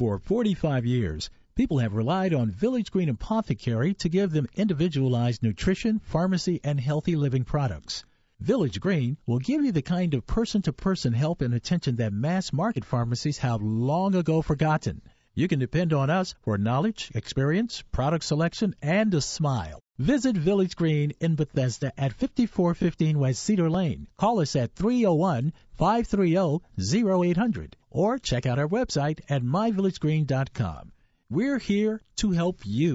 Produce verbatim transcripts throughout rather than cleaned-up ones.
For forty-five years, people have relied on Village Green Apothecary to give them individualized nutrition, pharmacy, and healthy living products. Village Green will give you the kind of person-to-person help and attention that mass-market pharmacies have long ago forgotten. You can depend on us for knowledge, experience, product selection, and a smile. Visit Village Green in Bethesda at fifty-four fifteen West Cedar Lane. Call us at three oh one, five three oh, oh eight hundred or check out our website at my village green dot com. We're here to help you.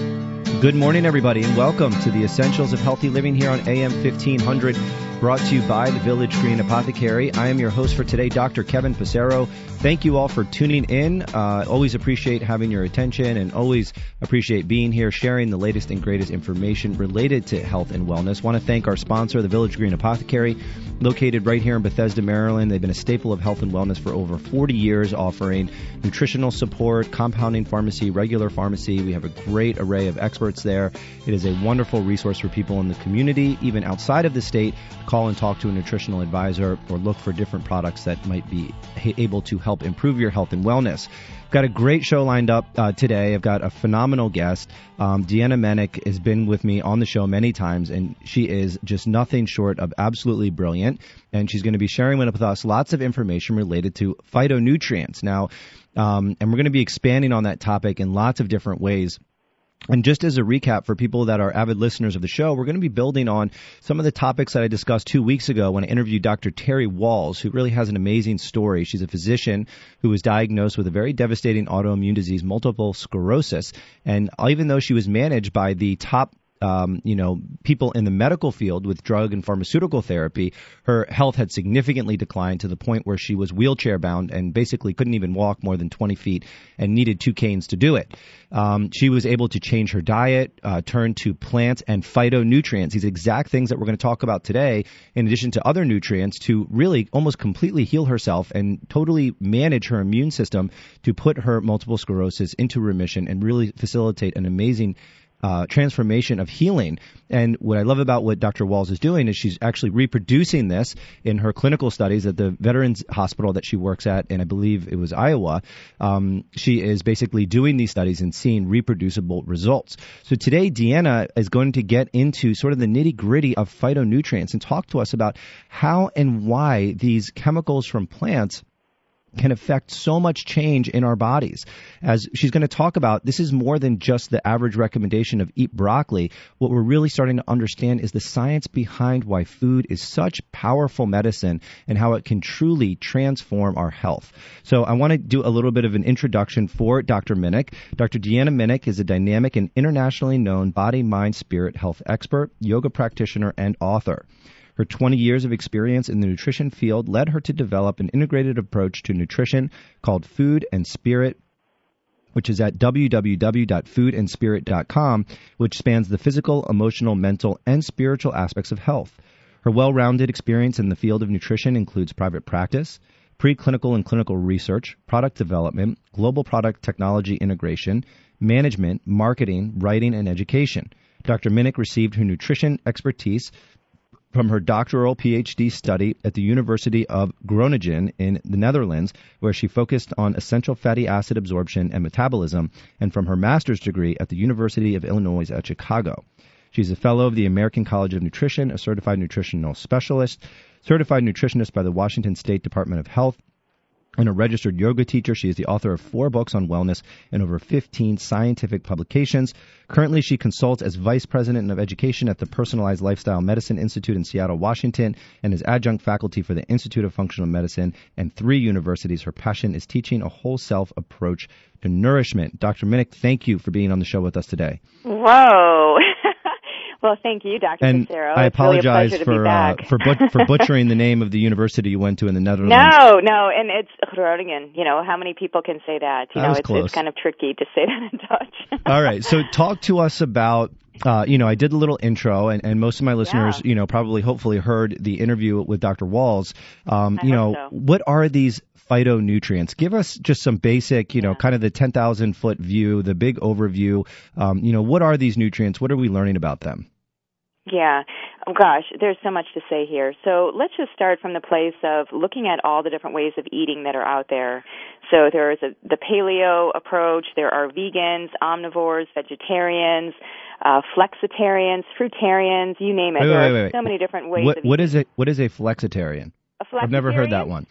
Good morning, everybody, and welcome to the Essentials of Healthy Living here on A M fifteen hundred, brought to you by the Village Green Apothecary. I am your host for today, Doctor Kevin Passero. Thank you all for tuning in. Uh, always appreciate having your attention and always appreciate being here, sharing the latest and greatest information related to health and wellness. Want to thank our sponsor, the Village Green Apothecary, located right here in Bethesda, Maryland. They've been a staple of health and wellness for over forty years, offering nutritional support, compounding pharmacy, regular pharmacy. We have a great array of experts there. It is a wonderful resource for people in the community, even outside of the state. Call and talk to a nutritional advisor or look for different products that might be able to help improve your health and wellness. Got a great show lined up uh, today. I've got a phenomenal guest. Um, Deanna Mennick has been with me on the show many times, and she is just nothing short of absolutely brilliant. And she's going to be sharing with us lots of information related to phytonutrients. Now, um, and we're going to be expanding on that topic in lots of different ways. And just as a recap for people that are avid listeners of the show, we're going to be building on some of the topics that I discussed two weeks ago when I interviewed Doctor Terry Walls, who really has an amazing story. She's a physician who was diagnosed with a very devastating autoimmune disease, multiple sclerosis. And even though she was managed by the top Um, you know, people in the medical field with drug and pharmaceutical therapy, her health had significantly declined to the point where she was wheelchair bound and basically couldn't even walk more than twenty feet and needed two canes to do it. Um, she was able to change her diet, uh, turn to plants and phytonutrients, these exact things that we're going to talk about today, in addition to other nutrients, to really almost completely heal herself and totally manage her immune system to put her multiple sclerosis into remission and really facilitate an amazing Uh, transformation of healing. And what I love about what Doctor Walls is doing is she's actually reproducing this in her clinical studies at the Veterans Hospital that she works at, and I believe it was Iowa. Um, she is basically doing these studies and seeing reproducible results. So today, Deanna is going to get into sort of the nitty-gritty of phytonutrients and talk to us about how and why these chemicals from plants can affect so much change in our bodies. As she's going to talk about, this is more than just the average recommendation of eat broccoli. What we're really starting to understand is the science behind why food is such powerful medicine and how it can truly transform our health. So I want to do a little bit of an introduction for Doctor Mennick. Doctor Deanna Mennick is a dynamic and internationally known body, mind, spirit health expert, yoga practitioner, and author. Her twenty years of experience in the nutrition field led her to develop an integrated approach to nutrition called Food and Spirit, which is at w w w dot food and spirit dot com, which spans the physical, emotional, mental, and spiritual aspects of health. Her well-rounded experience in the field of nutrition includes private practice, preclinical and clinical research, product development, global product technology integration, management, marketing, writing, and education. Doctor Mennick received her nutrition expertise from her doctoral P H D study at the University of Groningen in the Netherlands, where she focused on essential fatty acid absorption and metabolism, and from her master's degree at the University of Illinois at Chicago. She's a fellow of the American College of Nutrition, a certified nutritional specialist, certified nutritionist by the Washington State Department of Health, and a registered yoga teacher. She is the author of four books on wellness and over fifteen scientific publications. Currently, she consults as Vice President of Education at the Personalized Lifestyle Medicine Institute in Seattle, Washington, and is adjunct faculty for the Institute of Functional Medicine and three universities. Her passion is teaching a whole self approach to nourishment. Doctor Mennick, thank you for being on the show with us today. Whoa. Well, thank you, Doctor And Passero. I apologize really for uh, for but, for butchering the name of the university you went to in the Netherlands. No, no, and it's Groningen. You know, how many people can say that? You that know, was it's, close. it's kind of tricky to say that in Dutch. All right, so talk to us about, uh, you know, I did a little intro, and, and most of my listeners, Yeah. you know, probably hopefully heard the interview with Doctor Walls. Um, I you know, hope so. what are these phytonutrients? Give us just some basic, you know, Yeah. kind of the ten thousand foot view, the big overview. Um, you know, what are these nutrients? What are we learning about them? Yeah. Oh, gosh, there's so much to say here. So let's just start from the place of looking at all the different ways of eating that are out there. So there is a, the paleo approach. There are vegans, omnivores, vegetarians, uh, flexitarians, fruitarians, you name it. Wait, there wait, are wait, wait. so many different ways what, of what eating. is it? What is a flexitarian? A flexitarian? I've never heard that one.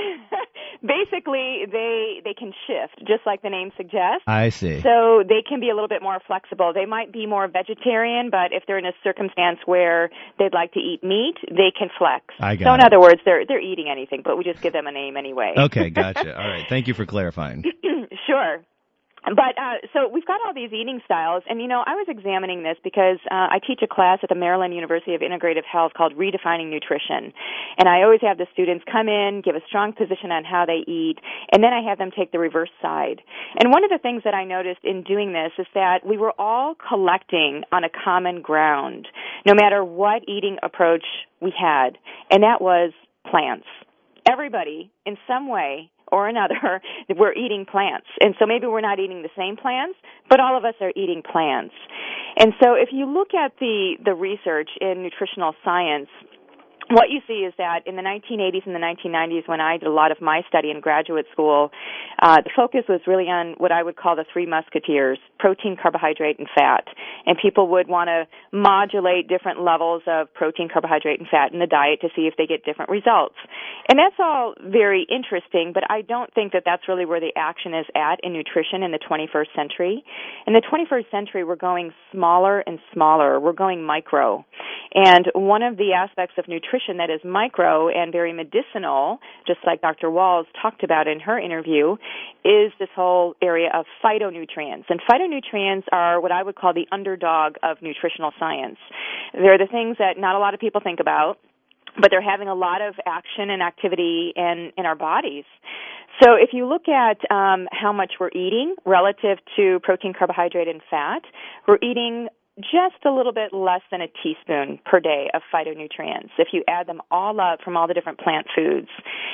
Basically, they they can shift, just like the name suggests. I see. So they can be a little bit more flexible. They might be more vegetarian, but if they're in a circumstance where they'd like to eat meat, they can flex. I got so in it. other words, they're they're eating anything, but we just give them a name anyway. Okay, gotcha. All right. Thank you for clarifying. Sure. But, uh, so we've got all these eating styles, and, you know, I was examining this because uh, I teach a class at the Maryland University of Integrative Health called Redefining Nutrition. And I always have the students come in, give a strong position on how they eat, and then I have them take the reverse side. And one of the things that I noticed in doing this is that we were all collecting on a common ground, no matter what eating approach we had, and that was plants. Everybody, in some way or another, we're eating plants. And so maybe we're not eating the same plants, but all of us are eating plants. And so if you look at the, the research in nutritional science, what you see is that in the nineteen eighties and the nineteen nineties, when I did a lot of my study in graduate school, uh, the focus was really on what I would call the three musketeers: protein, carbohydrate, and fat. And people would want to modulate different levels of protein, carbohydrate, and fat in the diet to see if they get different results. And that's all very interesting, but I don't think that that's really where the action is at in nutrition in the twenty-first century. In the twenty-first century, we're going smaller and smaller. We're going micro. And one of the aspects of nutrition that is micro and very medicinal, just like Doctor Walls talked about in her interview, is this whole area of phytonutrients. And phytonutrients are what I would call the underdog of nutritional science. They're the things that not a lot of people think about, but they're having a lot of action and activity in, in our bodies. So if you look at um, how much we're eating relative to protein, carbohydrate, and fat, we're eating just a little bit less than a teaspoon per day of phytonutrients if you add them all up from all the different plant foods.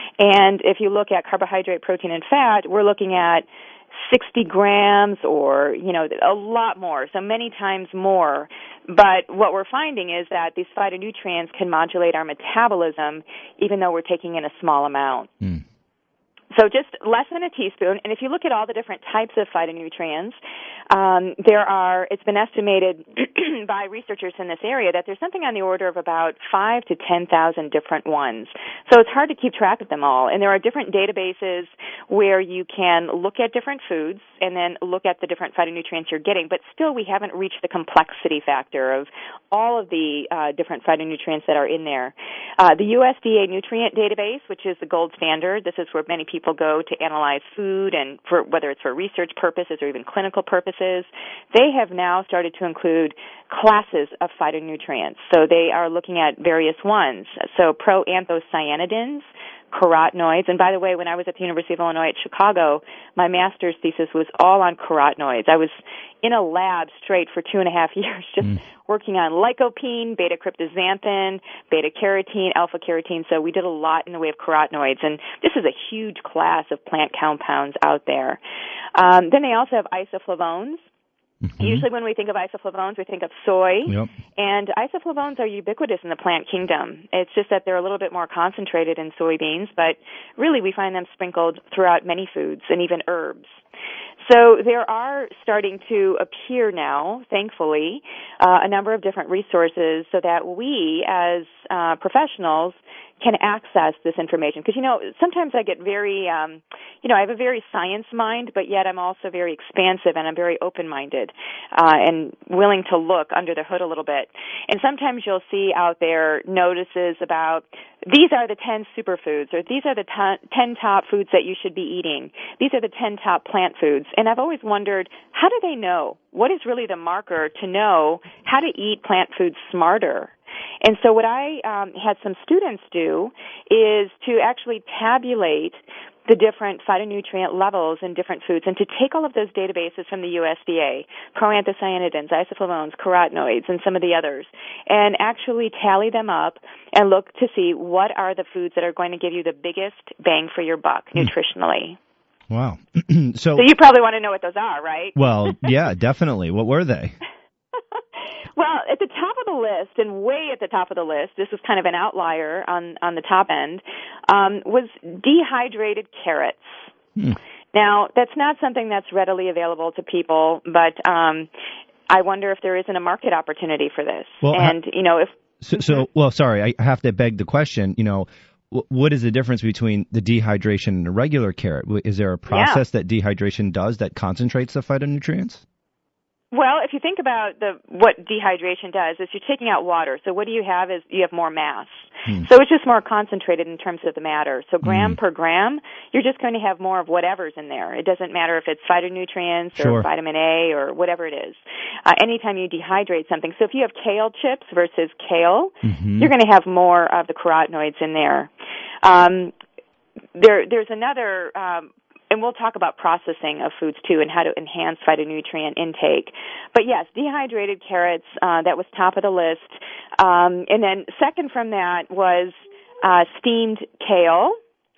And if you look at carbohydrate, protein, and fat, we're looking at sixty grams or, you know, a lot more, so many times more. But what we're finding is that these phytonutrients can modulate our metabolism even though we're taking in a small amount. Mm. So just less than a teaspoon. And if you look at all the different types of phytonutrients, um, there are, it's been estimated by researchers in this area that there's something on the order of about five to ten thousand different ones. So it's hard to keep track of them all. And there are different databases where you can look at different foods and then look at the different phytonutrients you're getting. But still, we haven't reached the complexity factor of all of the uh, different phytonutrients that are in there. Uh, the U S D A nutrient database, which is the gold standard, this is where many people People go to analyze food, and for whether it's for research purposes or even clinical purposes, they have now started to include classes of phytonutrients. So they are looking at various ones. So proanthocyanidins, carotenoids, and by the way, when I was at the University of Illinois at Chicago, my master's thesis was all on carotenoids. I was in a lab straight for two and a half years just mm. working on lycopene, beta-cryptozanthin, beta-carotene, alpha-carotene, so we did a lot in the way of carotenoids, and this is a huge class of plant compounds out there. Um, then they also have isoflavones. Mm-hmm. Usually when we think of isoflavones, we think of soy, yep. and isoflavones are ubiquitous in the plant kingdom. It's just that they're a little bit more concentrated in soybeans, but really we find them sprinkled throughout many foods and even herbs. So there are starting to appear now, thankfully, uh, a number of different resources so that we as uh, professionals can access this information. Because, you know, sometimes I get very, um, you know, I have a very science mind, but yet I'm also very expansive and I'm very open-minded uh, and willing to look under the hood a little bit. And sometimes you'll see out there notices about these are the ten superfoods, or these are the ten top foods that you should be eating. These are the ten top plant foods. And I've always wondered, how do they know? What is really the marker to know how to eat plant foods smarter? And so what I um, had some students do is to actually tabulate the different phytonutrient levels in different foods and to take all of those databases from the U S D A, proanthocyanidins, isoflavones, carotenoids, and some of the others, and actually tally them up and look to see what are the foods that are going to give you the biggest bang for your buck nutritionally. Wow. so, so you probably want to know what those are, right? Well, yeah, definitely. What were they? Well, at the top of the list, and way at the top of the list, this was kind of an outlier on, on the top end, um, was dehydrated carrots. Hmm. Now, that's not something that's readily available to people, but um, I wonder if there isn't a market opportunity for this. Well, and, ha- you know, if... So, so, well, sorry, I have to beg the question, you know, what is the difference between the dehydration and a regular carrot? Is there a process yeah. that dehydration does that concentrates the phytonutrients? Well, if you think about the what dehydration does, is you're taking out water. So what do you have is you have more mass. Hmm. So it's just more concentrated in terms of the matter. So gram hmm. per gram, you're just going to have more of whatever's in there. It doesn't matter if it's phytonutrients sure. or vitamin A or whatever it is. Uh, anytime you dehydrate something. So if you have kale chips versus kale, mm-hmm. you're going to have more of the carotenoids in there. Um, there there's another... Um, And we'll talk about processing of foods, too, and how to enhance phytonutrient intake. But, yes, dehydrated carrots, uh, that was top of the list. Um, and then second from that was uh, steamed kale.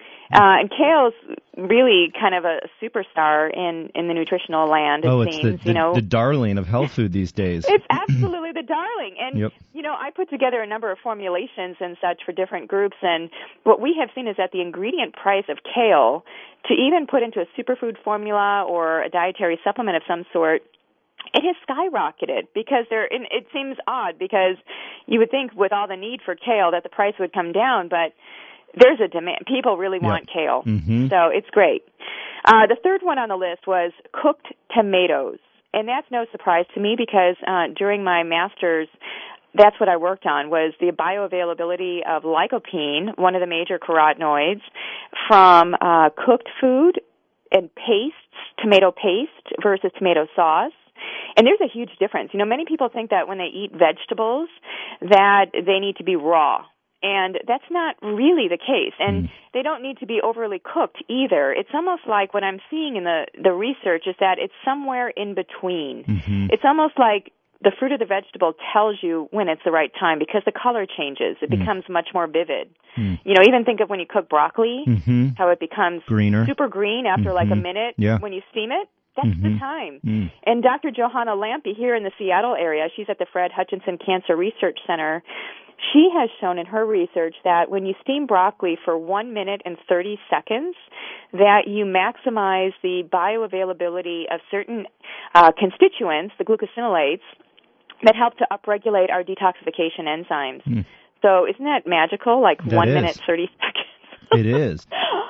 Uh, and kale's really kind of a superstar in, in the nutritional land, it oh, seems. it's the, the, you know. the darling of health food these days. It's absolutely the darling. And, yep. you know, I put together a number of formulations and such for different groups, and what we have seen is that the ingredient price of kale, to even put into a superfood formula or a dietary supplement of some sort, it has skyrocketed because there. It seems odd because you would think with all the need for kale that the price would come down, but there's a demand. People really want yep. kale, mm-hmm. so it's great. Uh, the third one on the list was cooked tomatoes, and that's no surprise to me because uh, during my master's, that's what I worked on, was the bioavailability of lycopene, one of the major carotenoids, from uh, cooked food and pastes, tomato paste versus tomato sauce. And there's a huge difference. You know, many people think that when they eat vegetables that they need to be raw. And that's not really the case. And mm. they don't need to be overly cooked either. It's almost like what I'm seeing in the, the research is that it's somewhere in between. Mm-hmm. It's almost like the fruit of the vegetable tells you when it's the right time because the color changes. It mm. becomes much more vivid. Mm. You know, even think of when you cook broccoli, mm-hmm. how it becomes greener, super green after mm-hmm. like a minute yeah. when you steam it. That's mm-hmm. the time. Mm. And Doctor Johanna Lampe here in the Seattle area, she's at the Fred Hutchinson Cancer Research Center. She has shown in her research that when you steam broccoli for one minute and thirty seconds, that you maximize the bioavailability of certain uh, constituents, the glucosinolates, that help to upregulate our detoxification enzymes. Mm. So isn't that magical, like that one is. minute, thirty seconds? It is.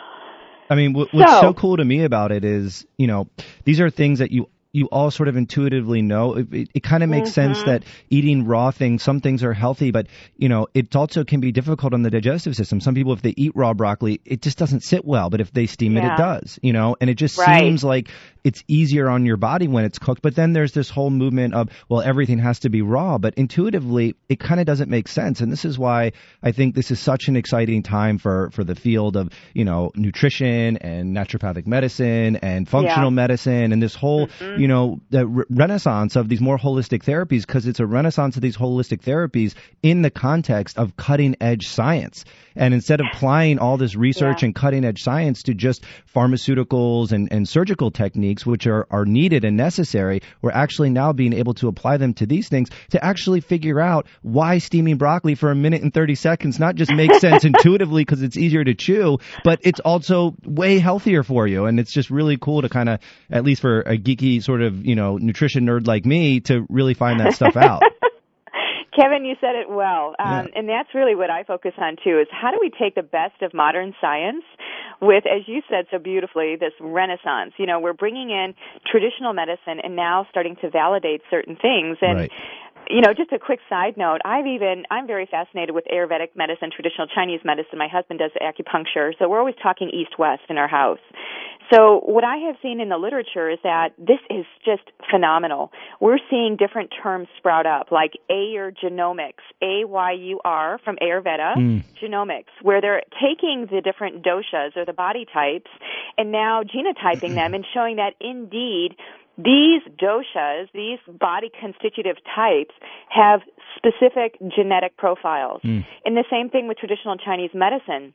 I mean, what's so, so cool to me about it is, you know, these are things that you you all sort of intuitively know. It, it, it kind of makes mm-hmm. sense that eating raw things, some things are healthy, but, you know, it also can be difficult on the digestive system. Some people, if they eat raw broccoli, it just doesn't sit well, but if they steam yeah. it, it does, you know, and it just right. seems like it's easier on your body when it's cooked. But then there's this whole movement of, well, everything has to be raw, but intuitively, it kind of doesn't make sense. And this is why I think this is such an exciting time for, for the field of, you know, nutrition and naturopathic medicine and functional yeah. medicine and this whole, mm-hmm. you know, the re- renaissance of these more holistic therapies, because it's a renaissance of these holistic therapies in the context of cutting edge science. And instead of applying all this research yeah. and cutting edge science to just pharmaceuticals and, and surgical techniques, which are, are needed and necessary, we're actually now being able to apply them to these things to actually figure out why steaming broccoli for a minute and thirty seconds not just makes sense intuitively because it's easier to chew, but it's also way healthier for you. And it's just really cool to kind of, at least for a geeky sort of, you know, nutrition nerd like me, to really find that stuff out. Kevin, you said it well, um, yeah. and that's really what I focus on, too, is how do we take the best of modern science with, as you said so beautifully, this renaissance. You know, we're bringing in traditional medicine and now starting to validate certain things. And right. you know, just a quick side note, I've even, I'm very fascinated with Ayurvedic medicine, traditional Chinese medicine. My husband does acupuncture, so we're always talking east-west in our house. So what I have seen in the literature is that this is just phenomenal. We're seeing different terms sprout up, like Ayur genomics, A Y U R from Ayurveda, mm. genomics, where they're taking the different doshas or the body types and now genotyping them and showing that indeed these doshas, these body constitutive types, have specific genetic profiles. Mm. And the same thing with traditional Chinese medicine.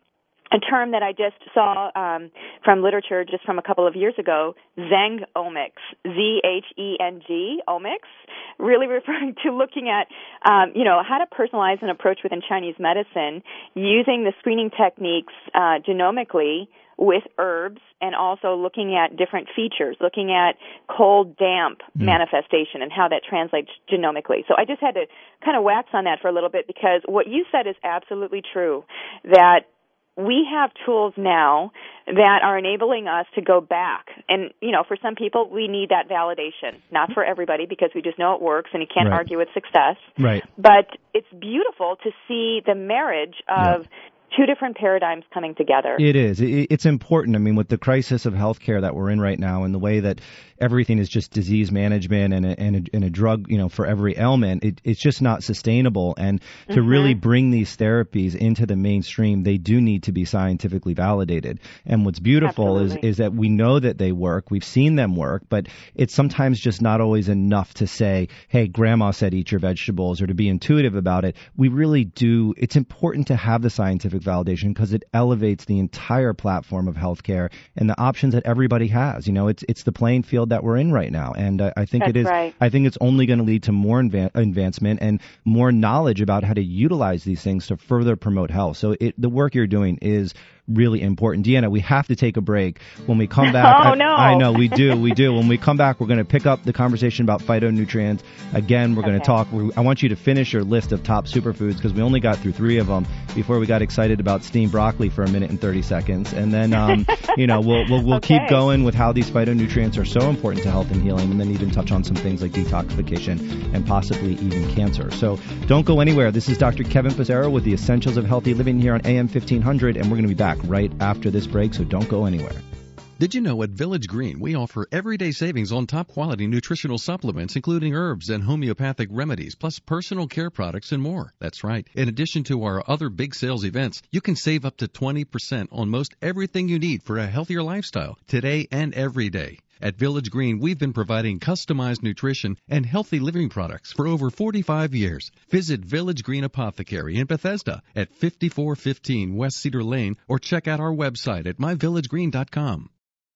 a term that I just saw um, from literature just from a couple of years ago, Zheng-omics, Z H E N G, omics, really referring to looking at, um, you know, how to personalize an approach within Chinese medicine using the screening techniques uh, genomically with herbs and also looking at different features, looking at cold-damp mm. manifestation and how that translates genomically. So I just had to kind of wax on that for a little bit because what you said is absolutely true, that we have tools now that are enabling us to go back. And, you know, for some people, we need that validation. Not for everybody because we just know it works and you can't right. argue with success. Right. But it's beautiful to see the marriage of yeah. two different paradigms coming together. It is. It's important. I mean, with the crisis of healthcare that we're in right now and the way that everything is just disease management and a, and a, and a drug, you know, for every ailment, it, it's just not sustainable. And to mm-hmm. really bring these therapies into the mainstream, they do need to be scientifically validated. And what's beautiful is, is that we know that they work. We've seen them work, but it's sometimes just not always enough to say, hey, grandma said eat your vegetables, or to be intuitive about it. We really do. It's important to have the scientific validation because it elevates the entire platform of healthcare and the options that everybody has. You know, it's it's the playing field that we're in right now, and uh, I think That's it is. Right. I think it's only going to lead to more inva- advancement and more knowledge about how to utilize these things to further promote health. So it, the work you're doing is really important. Deanna, we have to take a break. When we come back, oh, I, no. I know we do, we do. When we come back, we're going to pick up the conversation about phytonutrients. Again, we're going to okay. talk. I want you to finish your list of top superfoods because we only got through three of them before we got excited about steamed broccoli for a minute and thirty seconds. And then, um, you know, we'll we'll, we'll okay. keep going with how these phytonutrients are so important to health and healing, and then even touch on some things like detoxification and possibly even cancer. So don't go anywhere. This is Doctor Kevin Passero with the Essentials of Healthy Living here on A M fifteen hundred, and we're going to be back right after this break, so don't go anywhere. Did you know at Village Green we offer everyday savings on top quality nutritional supplements, including herbs and homeopathic remedies, plus personal care products and more? That's right. In addition to our other big sales events, you can save up to twenty percent on most everything you need for a healthier lifestyle today and every day. At Village Green, we've been providing customized nutrition and healthy living products for over forty-five years. Visit Village Green Apothecary in Bethesda at fifty-four fifteen West Cedar Lane or check out our website at my village green dot com.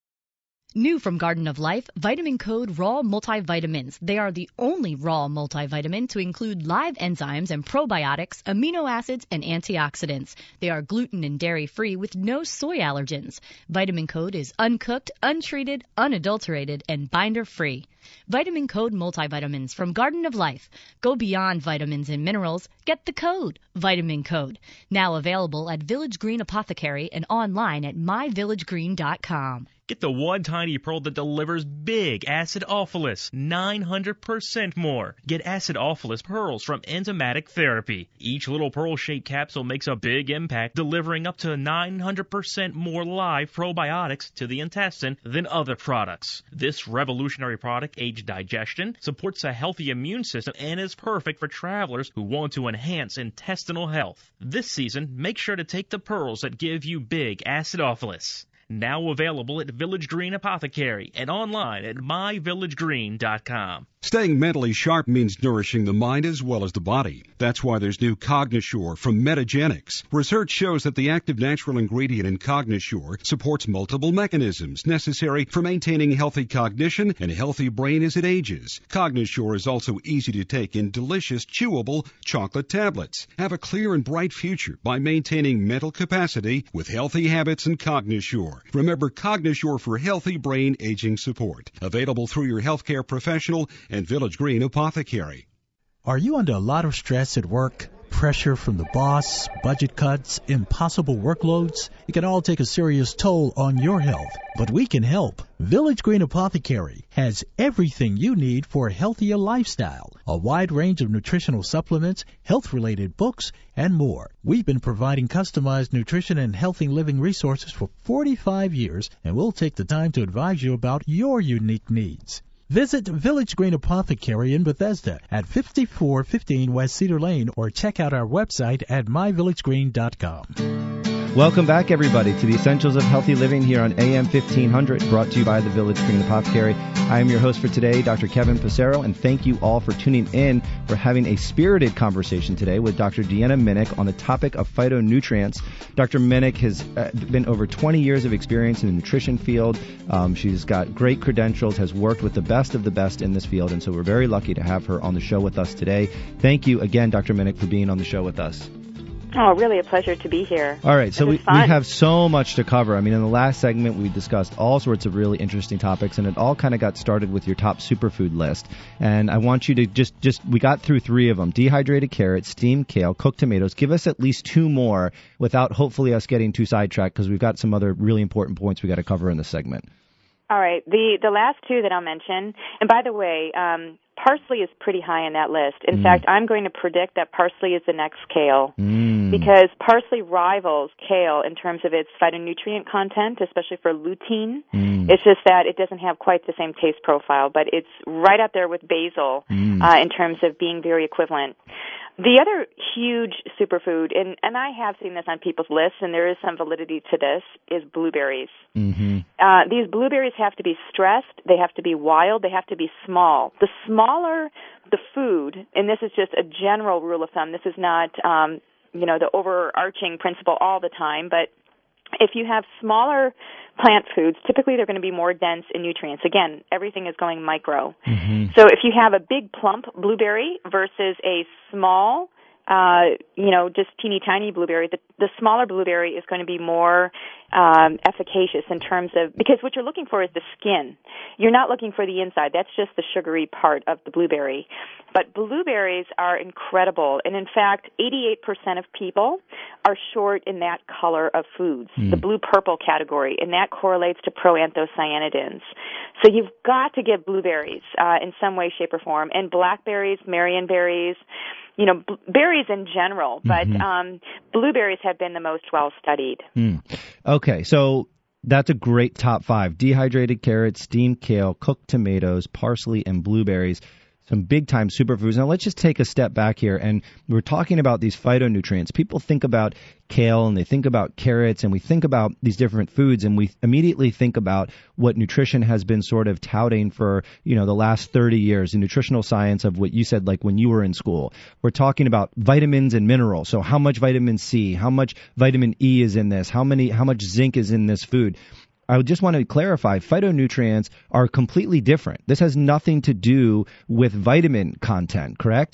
New from Garden of Life, Vitamin Code Raw Multivitamins. They are the only raw multivitamin to include live enzymes and probiotics, amino acids, and antioxidants. They are gluten and dairy-free with no soy allergens. Vitamin Code is uncooked, untreated, unadulterated, and binder-free. Vitamin Code Multivitamins from Garden of Life. Go beyond vitamins and minerals. Get the code, Vitamin Code. Now available at Village Green Apothecary and online at my village green dot com. Get the one tiny pearl that delivers big acidophilus, nine hundred percent more. Get acidophilus pearls from Enzymatic Therapy. Each little pearl-shaped capsule makes a big impact, delivering up to nine hundred percent more live probiotics to the intestine than other products. This revolutionary product aids digestion, supports a healthy immune system, and is perfect for travelers who want to enhance intestinal health. This season, make sure to take the pearls that give you big acidophilus. Now available at Village Green Apothecary and online at my village green dot com. Staying mentally sharp means nourishing the mind as well as the body. That's why there's new Cognisure from Metagenics. Research shows that the active natural ingredient in Cognisure supports multiple mechanisms necessary for maintaining healthy cognition and a healthy brain as it ages. Cognisure is also easy to take in delicious, chewable chocolate tablets. Have a clear and bright future by maintaining mental capacity with healthy habits and Cognisure. Remember Cognisure for healthy brain aging support. Available through your healthcare professional and Village Green Apothecary. Are you under a lot of stress at work? Pressure from the boss, budget cuts, impossible workloads? It can all take a serious toll on your health, but we can help. Village Green Apothecary has everything you need for a healthier lifestyle, a wide range of nutritional supplements, health-related books, and more. We've been providing customized nutrition and healthy living resources for forty-five years, and we'll take the time to advise you about your unique needs. Visit Village Green Apothecary in Bethesda at fifty-four fifteen West Cedar Lane or check out our website at my village green dot com. Welcome back, everybody, to the Essentials of Healthy Living here on A M fifteen hundred, brought to you by the Village Green Apothecary. I am your host for today, Doctor Kevin Passero, and thank you all for tuning in. We're having a spirited conversation today with Doctor Deanna Minich on the topic of phytonutrients. Doctor Minich has uh, been over twenty years of experience in the nutrition field. Um, she's got great credentials, has worked with the best of the best in this field, and so we're very lucky to have her on the show with us today. Thank you again, Doctor Minich, for being on the show with us. Oh, really a pleasure to be here. All right, so we, we have so much to cover. I mean, in the last segment, we discussed all sorts of really interesting topics, and it all kind of got started with your top superfood list. And I want you to just, just we got through three of them: dehydrated carrots, steamed kale, cooked tomatoes. Give us at least two more without hopefully us getting too sidetracked, because we've got some other really important points we got to cover in this segment. All right, the the last two that I'll mention, and by the way, um, parsley is pretty high on that list. In mm. fact, I'm going to predict that parsley is the next kale mm. because parsley rivals kale in terms of its phytonutrient content, especially for lutein. Mm. It's just that it doesn't have quite the same taste profile, but it's right up there with basil mm. uh, in terms of being very equivalent. The other huge superfood, and, and I have seen this on people's lists, and there is some validity to this, is blueberries. Mm-hmm. Uh, these blueberries have to be stressed, they have to be wild, they have to be small. The smaller the food, and this is just a general rule of thumb, this is not, um, you know, the overarching principle all the time, but if you have smaller plant foods, typically they're going to be more dense in nutrients. Again, everything is going micro. Mm-hmm. So if you have a big plump blueberry versus a small, uh, you know, just teeny tiny blueberry, the, the smaller blueberry is going to be more um, efficacious in terms of, because what you're looking for is the skin. You're not looking for the inside. That's just the sugary part of the blueberry. But blueberries are incredible. And in fact, eighty-eight percent of people are short in that color of foods, mm. the blue-purple category, and that correlates to proanthocyanidins. So you've got to give blueberries uh, in some way, shape, or form. And blackberries, marionberries, you know, b- berries in general, but mm-hmm. um, blueberries have been the most well-studied. Mm. Okay, so that's a great top five. Dehydrated carrots, steamed kale, cooked tomatoes, parsley, and blueberries. Some big-time superfoods. Now, let's just take a step back here, and we're talking about these phytonutrients. People think about kale, and they think about carrots, and we think about these different foods, and we immediately think about what nutrition has been sort of touting for, you know, the last thirty years, the nutritional science of what you said, like when you were in school. We're talking about vitamins and minerals. So how much vitamin C, how much vitamin E is in this, how many, how much zinc is in this food. I just want to clarify, phytonutrients are completely different. This has nothing to do with vitamin content, correct?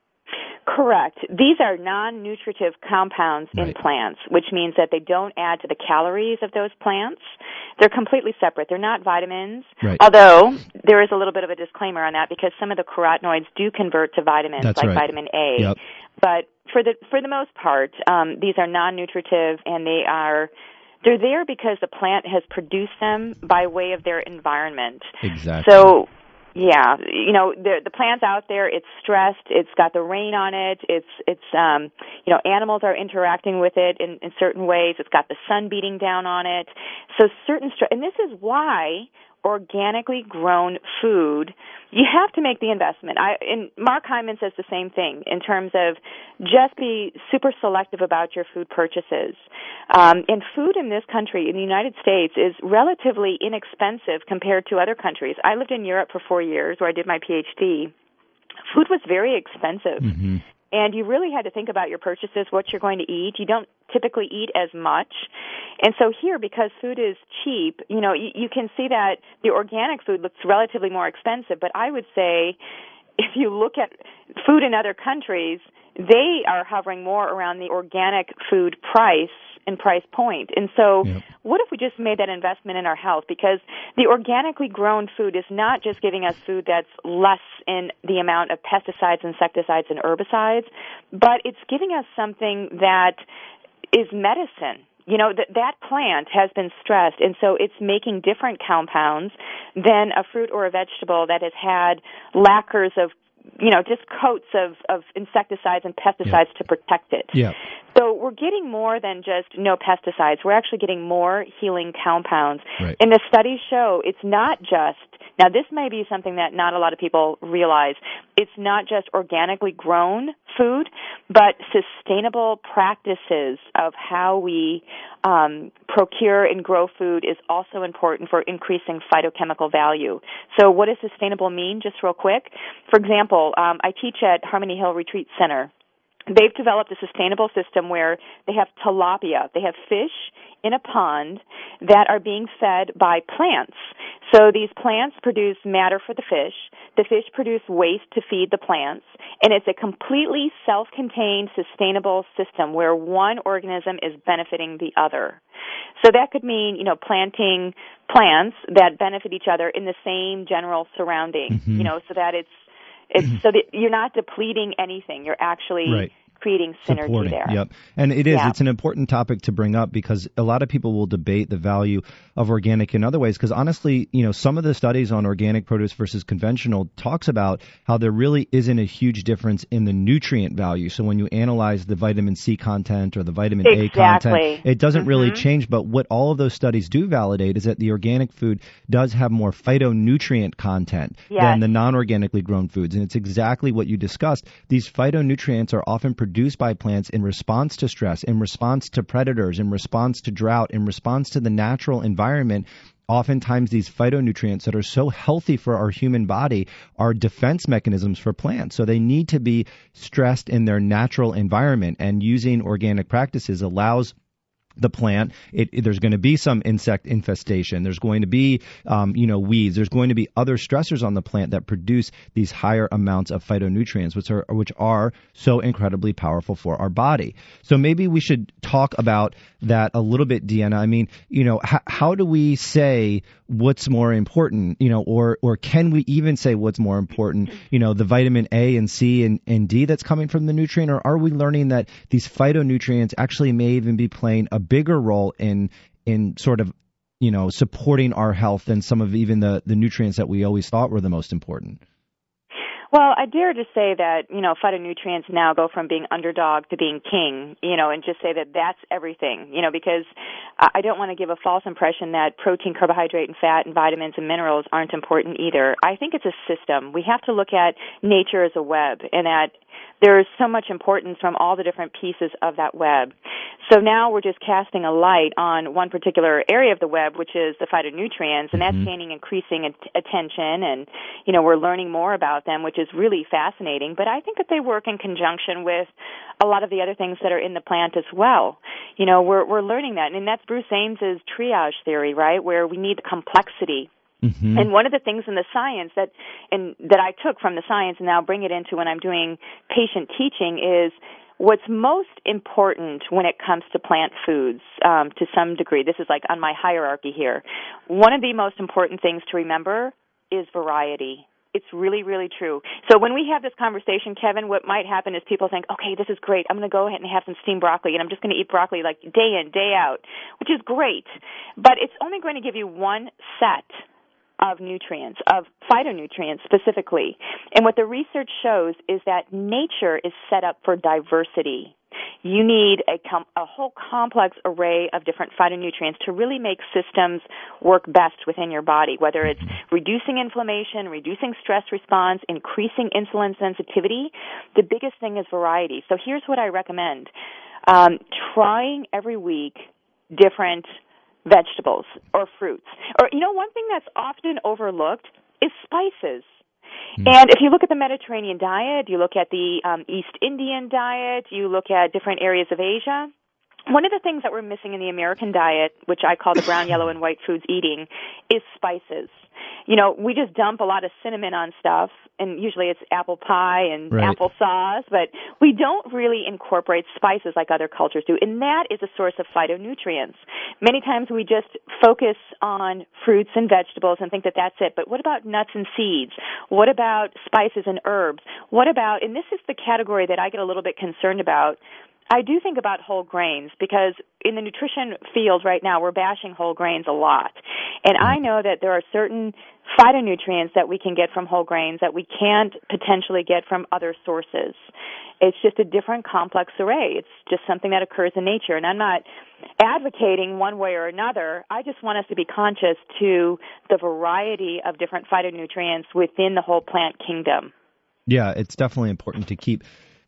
Correct. These are non-nutritive compounds right. in plants, which means that they don't add to the calories of those plants. They're completely separate. They're not vitamins, right. although there is a little bit of a disclaimer on that because some of the carotenoids do convert to vitamins, That's like right. vitamin A. Yep. But for the for the most part, um, these are non-nutritive, and they are they're there because the plant has produced them by way of their environment. Exactly. So, yeah, you know, the the plant's out there, it's stressed, it's got the rain on it, it's, it's um, you know, animals are interacting with it in, in certain ways, it's got the sun beating down on it. So certain stress, and this is why organically grown food, you have to make the investment. I, and Mark Hyman says the same thing in terms of just be super selective about your food purchases. Um, and food in this country, in the United States, is relatively inexpensive compared to other countries. I lived in Europe for four years where I did my P H D. Food was very expensive. Mm-hmm. And you really had to think about your purchases, what you're going to eat. You don't typically eat as much. And so here, because food is cheap, you know, you, you can see that the organic food looks relatively more expensive. But I would say if you look at food in other countries, they are hovering more around the organic food price and price point. And so yep. what if we just made that investment in our health? Because the organically grown food is not just giving us food that's less in the amount of pesticides, insecticides, and herbicides, but it's giving us something that is medicine. You know, that that plant has been stressed, and so it's making different compounds than a fruit or a vegetable that has had lacquers of, you know, just coats of, of insecticides and pesticides yeah. to protect it. Yeah. So we're getting more than just no pesticides. We're actually getting more healing compounds. Right. And the studies show it's not just, now this may be something that not a lot of people realize, it's not just organically grown food, but sustainable practices of how we um, procure and grow food is also important for increasing phytochemical value. So what does sustainable mean, just real quick? For example, um, I teach at Harmony Hill Retreat Center. They've developed a sustainable system where they have tilapia. They have fish in a pond that are being fed by plants. So these plants produce matter for the fish. The fish produce waste to feed the plants. And it's a completely self-contained, sustainable system where one organism is benefiting the other. So that could mean, you know, planting plants that benefit each other in the same general surrounding, mm-hmm. you know, so that it's It's so that you're not depleting anything. You're actually right. creating synergy Supporting. there. Yep. And it is. Yeah. It's an important topic to bring up because a lot of people will debate the value of organic in other ways. Because honestly, you know, some of the studies on organic produce versus conventional talks about how there really isn't a huge difference in the nutrient value. So when you analyze the vitamin C content or the vitamin exactly. A content, it doesn't mm-hmm. really change. But what all of those studies do validate is that the organic food does have more phytonutrient content yes. than the non-organically grown foods. And it's exactly what you discussed. These phytonutrients are often produced by plants in response to stress, in response to predators, in response to drought, in response to the natural environment. Oftentimes these phytonutrients that are so healthy for our human body are defense mechanisms for plants. So they need to be stressed in their natural environment, and using organic practices allows the plant, it, it, there's going to be some insect infestation. There's going to be, um, you know, weeds. There's going to be other stressors on the plant that produce these higher amounts of phytonutrients, which are which are so incredibly powerful for our body. So maybe we should talk about that a little bit, Deanna. I mean, you know, h- how do we say what's more important, you know, or or can we even say what's more important, you know, the vitamin A and C and, and D that's coming from the nutrient, or are we learning that these phytonutrients actually may even be playing a bigger role in in sort of, you know, supporting our health than some of even the, the nutrients that we always thought were the most important? Well, I dare to say that, you know, phytonutrients now go from being underdog to being king, you know, and just say that that's everything, you know, because I don't want to give a false impression that protein, carbohydrate, and fat and vitamins and minerals aren't important either. I think it's a system. We have to look at nature as a web, and that there is so much importance from all the different pieces of that web. So now we're just casting a light on one particular area of the web, which is the phytonutrients, and that's mm-hmm. gaining increasing at- attention, and, you know, we're learning more about them, which is really fascinating. But I think that they work in conjunction with a lot of the other things that are in the plant as well. You know, we're we're learning that, and that's Bruce Ames's triage theory, right, where we need complexity. Mm-hmm. And one of the things in the science that and that I took from the science and now bring it into when I'm doing patient teaching is what's most important when it comes to plant foods, um, to some degree. This is like on my hierarchy here. One of the most important things to remember is variety. It's really, really true. So when we have this conversation, Kevin, what might happen is people think, okay, this is great. I'm going to go ahead and have some steamed broccoli, and I'm just going to eat broccoli like day in, day out, which is great. But it's only going to give you one set of nutrients, of phytonutrients specifically. And what the research shows is that nature is set up for diversity. You need a, com- a whole complex array of different phytonutrients to really make systems work best within your body, whether it's reducing inflammation, reducing stress response, increasing insulin sensitivity. The biggest thing is variety. So here's what I recommend. Um, trying every week different vegetables or fruits. Or, you know, one thing that's often overlooked is spices. And if you look at the Mediterranean diet, you look at the um, East Indian diet, you look at different areas of Asia, one of the things that we're missing in the American diet, which I call the brown, yellow, and white foods eating, is spices. You know, we just dump a lot of cinnamon on stuff, and usually it's apple pie and right. applesauce, but we don't really incorporate spices like other cultures do, and that is a source of phytonutrients. Many times we just focus on fruits and vegetables and think that that's it, but what about nuts and seeds? What about spices and herbs? What about, and this is the category that I get a little bit concerned about, I do think about whole grains because in the nutrition field right now we're bashing whole grains a lot. And I know that there are certain phytonutrients that we can get from whole grains that we can't potentially get from other sources. It's just a different complex array. It's just something that occurs in nature. And I'm not advocating one way or another. I just want us to be conscious to the variety of different phytonutrients within the whole plant kingdom. Yeah, it's definitely important to keep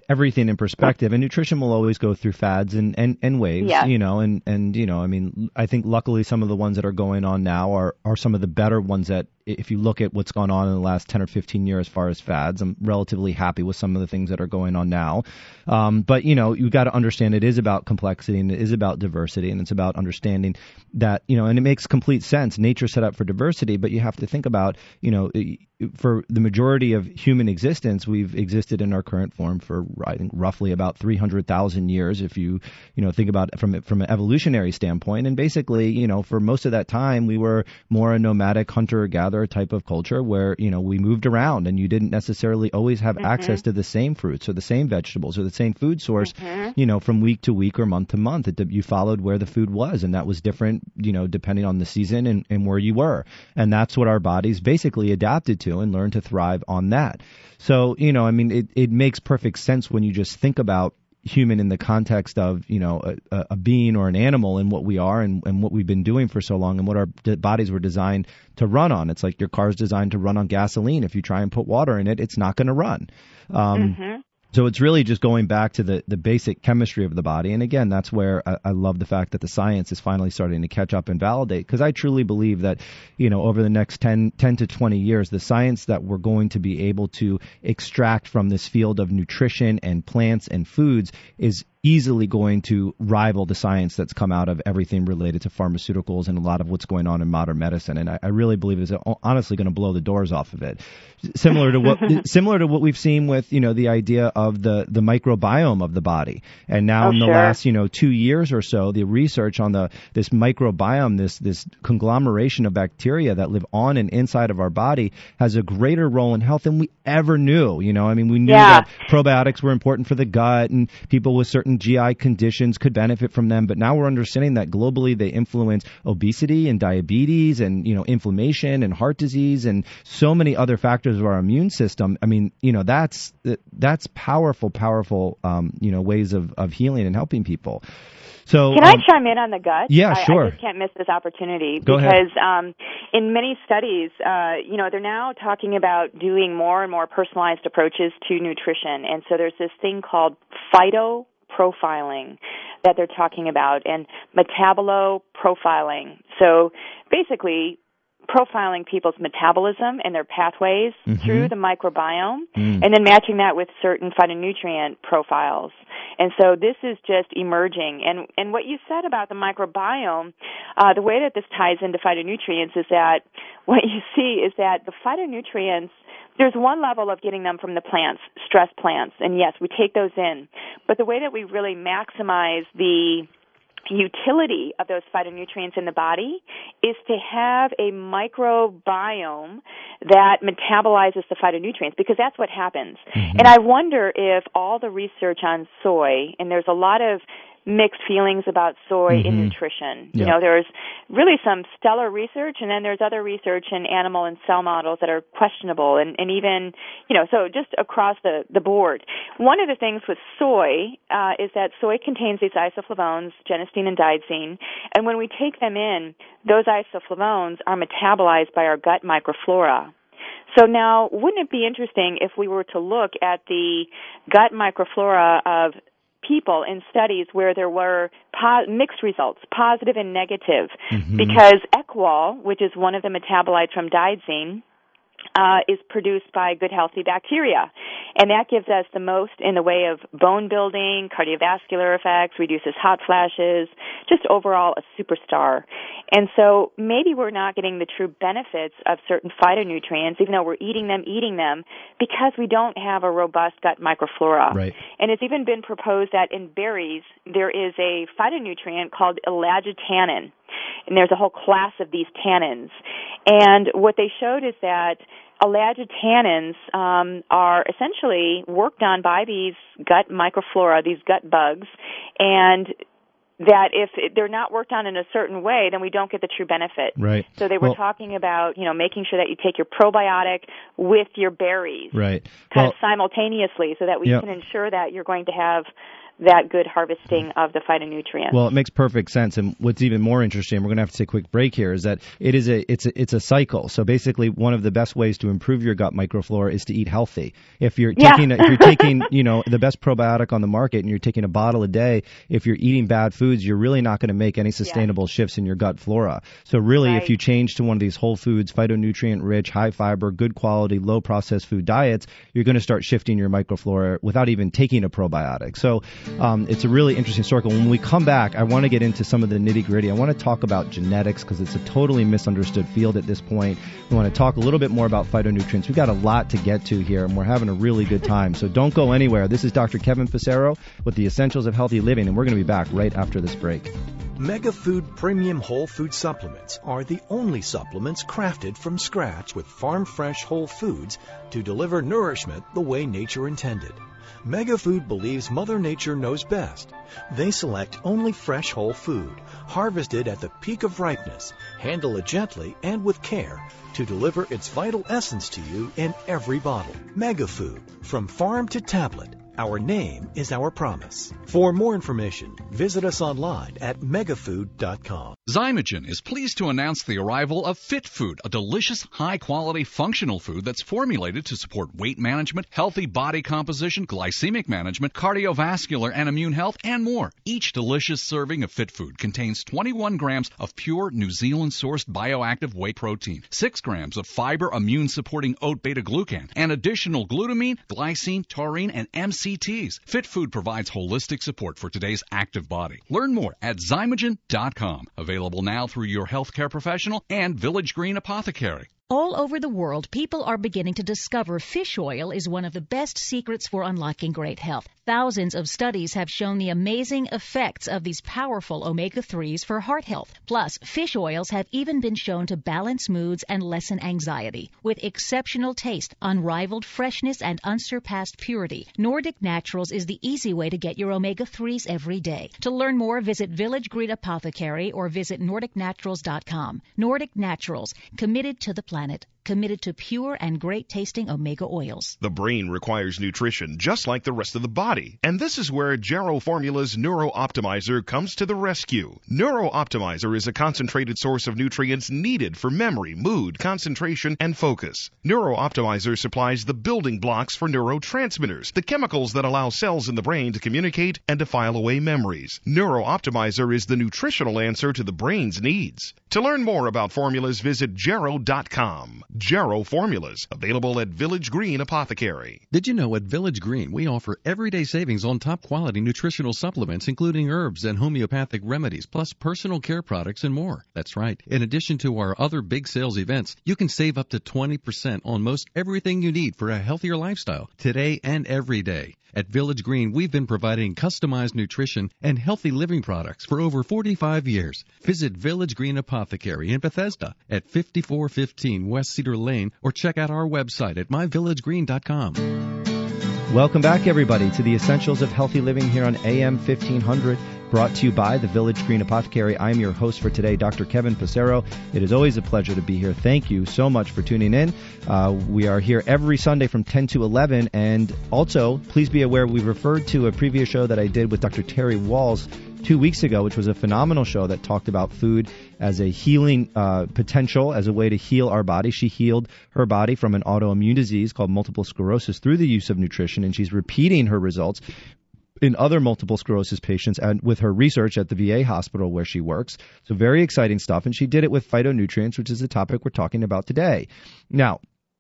everything in perspective. And nutrition will always go through fads and, and, and waves, yes. you know, and, and, you know, I mean, I think luckily some of the ones that are going on now are, are some of the better ones that, if you look at what's gone on in the last ten or fifteen years as far as fads, I'm relatively happy with some of the things that are going on now. Um, but, you know, you got to understand it is about complexity and it is about diversity, and it's about understanding that, you know, and it makes complete sense. Nature set up for diversity, but you have to think about, you know, for the majority of human existence, we've existed in our current form for, I think, roughly about three hundred thousand years, if you, you know, think about it from, from an evolutionary standpoint. And basically, you know, for most of that time, we were more a nomadic hunter-gatherer type of culture where, you know, we moved around and you didn't necessarily always have mm-hmm. access to the same fruits or the same vegetables or the same food source, mm-hmm. you know, from week to week or month to month. It, you followed where the food was, and that was different, you know, depending on the season and, and where you were. And that's what our bodies basically adapted to and learned to thrive on that. So, you know, I mean, it, it makes perfect sense when you just think about human in the context of, you know, a, a being or an animal and what we are and, and what we've been doing for so long and what our d- bodies were designed to run on. It's like your car's designed to run on gasoline. If you try and put water in it, it's not going to run. Um, mm-hmm. So it's really just going back to the, the basic chemistry of the body. And again, that's where I, I love the fact that the science is finally starting to catch up and validate, because I truly believe that, you know, over the next ten, ten to twenty years, the science that we're going to be able to extract from this field of nutrition and plants and foods is easily going to rival the science that's come out of everything related to pharmaceuticals and a lot of what's going on in modern medicine. And I, I really believe it's honestly going to blow the doors off of it. Similar to what similar to what we've seen with, you know, the idea of the, the microbiome of the body. And now oh, in the sure. last, you know, two years or so, the research on the this microbiome, this this conglomeration of bacteria that live on and inside of our body, has a greater role in health than we ever knew. You know, I mean, we knew yeah. that probiotics were important for the gut and people with certain G I conditions could benefit from them, but now we're understanding that globally they influence obesity and diabetes and, you know, inflammation and heart disease and so many other factors of our immune system. I mean, you know, that's that's powerful, powerful, um, you know, ways of, of healing and helping people. So, can um, I chime in on the gut? Yeah, I, sure. I just can't miss this opportunity Go because um, in many studies, uh, you know, they're now talking about doing more and more personalized approaches to nutrition, and so there's this thing called phyto profiling that they're talking about, and metabolo profiling. So basically, profiling people's metabolism and their pathways mm-hmm. through the microbiome, mm. and then matching that with certain phytonutrient profiles. And so this is just emerging. And and what you said about the microbiome, uh, the way that this ties into phytonutrients is that what you see is that the phytonutrients, there's one level of getting them from the plants, stress plants, and yes, we take those in. But the way that we really maximize the utility of those phytonutrients in the body is to have a microbiome that metabolizes the phytonutrients, because that's what happens. Mm-hmm. And I wonder if all the research on soy, and there's a lot of mixed feelings about soy mm-hmm. in nutrition. Yeah. You know, there's really some stellar research, and then there's other research in animal and cell models that are questionable, and, and even, you know, so just across the, the board. One of the things with soy uh, is that soy contains these isoflavones, genistein and dietzein, and when we take them in, those isoflavones are metabolized by our gut microflora. So now, wouldn't it be interesting if we were to look at the gut microflora of people in studies where there were po- mixed results, positive and negative, mm-hmm. because Equal, which is one of the metabolites from dietzein, uh, is produced by good, healthy bacteria. And that gives us the most in the way of bone building, cardiovascular effects, reduces hot flashes, just overall a superstar. And so maybe we're not getting the true benefits of certain phytonutrients, even though we're eating them, eating them, because we don't have a robust gut microflora. Right. And it's even been proposed that in berries there is a phytonutrient called elagitotannin. And there's a whole class of these tannins. And what they showed is that elagitannins um, are essentially worked on by these gut microflora, these gut bugs, and that if they're not worked on in a certain way, then we don't get the true benefit. Right. So they were well, talking about, you know, making sure that you take your probiotic with your berries. Right. Kind well, of simultaneously, so that we yeah. can ensure that you're going to have that good harvesting of the phytonutrients. Well, it makes perfect sense. And what's even more interesting, we're going to have to take a quick break here, is that it is a it's a, it's a cycle. So basically, one of the best ways to improve your gut microflora is to eat healthy. If you're yeah. taking if you're taking you know the best probiotic on the market and you're taking a bottle a day, if you're eating bad foods, you're really not going to make any sustainable yeah. shifts in your gut flora. So really, right. if you change to one of these whole foods, phytonutrient rich, high fiber, good quality, low processed food diets, you're going to start shifting your microflora without even taking a probiotic. So um, it's a really interesting circle. When we come back, I want to get into some of the nitty gritty. I want to talk about genetics because it's a totally misunderstood field at this point. We want to talk a little bit more about phytonutrients. We've got a lot to get to here, and we're having a really good time. So don't go anywhere. This is Doctor Kevin Passero with the Essentials of Healthy Living, and we're going to be back right after this break. Mega Food Premium Whole Food Supplements are the only supplements crafted from scratch with farm-fresh whole foods to deliver nourishment the way nature intended. Mega Food believes Mother Nature knows best. They select only fresh whole food, harvested at the peak of ripeness, handle it gently and with care to deliver its vital essence to you in every bottle. Mega Food, from farm to tablet. Our name is our promise. For more information, visit us online at megafood dot com. Zymogen is pleased to announce the arrival of Fit Food, a delicious, high-quality, functional food that's formulated to support weight management, healthy body composition, glycemic management, cardiovascular and immune health, and more. Each delicious serving of Fit Food contains twenty-one grams of pure New Zealand-sourced bioactive whey protein, six grams of fiber immune-supporting oat beta-glucan, and additional glutamine, glycine, taurine, and M C Ts. Fit Food provides holistic support for today's active body. Learn more at zymogen dot com. Available now through your healthcare professional and Village Green Apothecary. All over the world, people are beginning to discover fish oil is one of the best secrets for unlocking great health. Thousands of studies have shown the amazing effects of these powerful omega threes for heart health. Plus, fish oils have even been shown to balance moods and lessen anxiety. With exceptional taste, unrivaled freshness, and unsurpassed purity, Nordic Naturals is the easy way to get your omega threes every day. To learn more, visit Village Green Apothecary or visit nordic naturals dot com. Nordic Naturals, committed to the planet, committed to pure and great-tasting omega oils. The brain requires nutrition just like the rest of the body, and this is where Jarrow Formula's Neuro Optimizer comes to the rescue. Neuro Optimizer is a concentrated source of nutrients needed for memory, mood, concentration, and focus. Neuro Optimizer supplies the building blocks for neurotransmitters, the chemicals that allow cells in the brain to communicate and to file away memories. Neuro Optimizer is the nutritional answer to the brain's needs. To learn more about formulas, visit jarrow dot com. Jarrow Formulas, available at Village Green Apothecary. Did you know at Village Green we offer everyday savings on top quality nutritional supplements, including herbs and homeopathic remedies, plus personal care products and more? That's right. In addition to our other big sales events, you can save up to twenty percent on most everything you need for a healthier lifestyle, today and every day. At Village Green, we've been providing customized nutrition and healthy living products for over forty-five years. Visit Village Green Apothecary in Bethesda at fifty-four fifteen West Cedar Lane or check out our website at my village green dot com. Welcome back, everybody, to the Essentials of Healthy Living here on A M fifteen hundred. Brought to you by the Village Green Apothecary. I'm your host for today, Doctor Kevin Passero. It is always a pleasure to be here. Thank you so much for tuning in. Uh, we are here every Sunday from ten to eleven. And also, please be aware we referred to a previous show that I did with Doctor Terry Walls two weeks ago, which was a phenomenal show that talked about food as a healing uh, potential, as a way to heal our body. She healed her body from an autoimmune disease called multiple sclerosis through the use of nutrition, and she's repeating her results in other multiple sclerosis patients and with her research at the V A hospital where she works. So very exciting stuff. And she did it with phytonutrients, which is the topic we're talking about today. Now,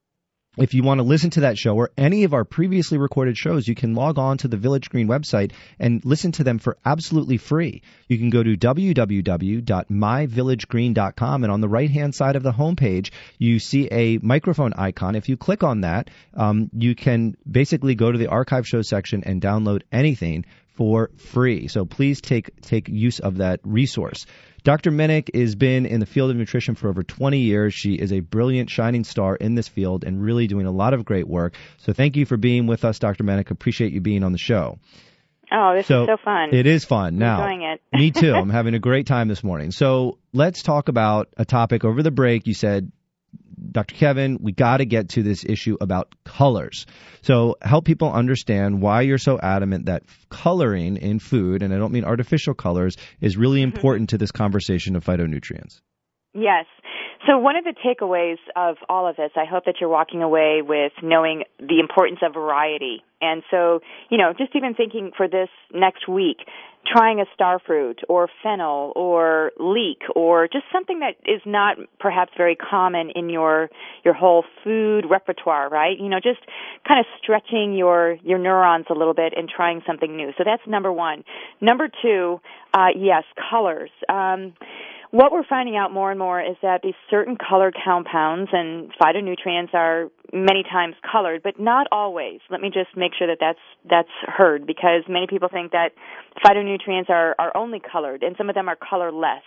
if you want to listen to that show or any of our previously recorded shows, you can log on to the Village Green website and listen to them for absolutely free. You can go to w w w dot my village green dot com, and on the right-hand side of the homepage, you see a microphone icon. If you click on that, um, you can basically go to the archive show section and download anything for free. So please take take use of that resource. Doctor Minnick has been in the field of nutrition for over twenty years. She is a brilliant, shining star in this field and really doing a lot of great work. So thank you for being with us, Doctor Minnick. Appreciate you being on the show. Oh, this so is so fun. It is fun. I'm now, enjoying it. Me too. I'm having a great time this morning. So let's talk about a topic over the break. You said Doctor Kevin, we got to get to this issue about colors. So help people understand why you're so adamant that coloring in food, and I don't mean artificial colors, is really important to this conversation of phytonutrients. Yes. So one of the takeaways of all of this, I hope that you're walking away with knowing the importance of variety. And so, you know, just even thinking for this next week, trying a star fruit or fennel or leek or just something that is not perhaps very common in your your whole food repertoire, right? You know, just kind of stretching your, your neurons a little bit and trying something new. So that's number one. Number two, uh, yes, colors. Um, What we're finding out more and more is that these certain colored compounds and phytonutrients are many times colored, but not always. Let me just make sure that that's that's heard, because many people think that phytonutrients are, are only colored, and some of them are colorless.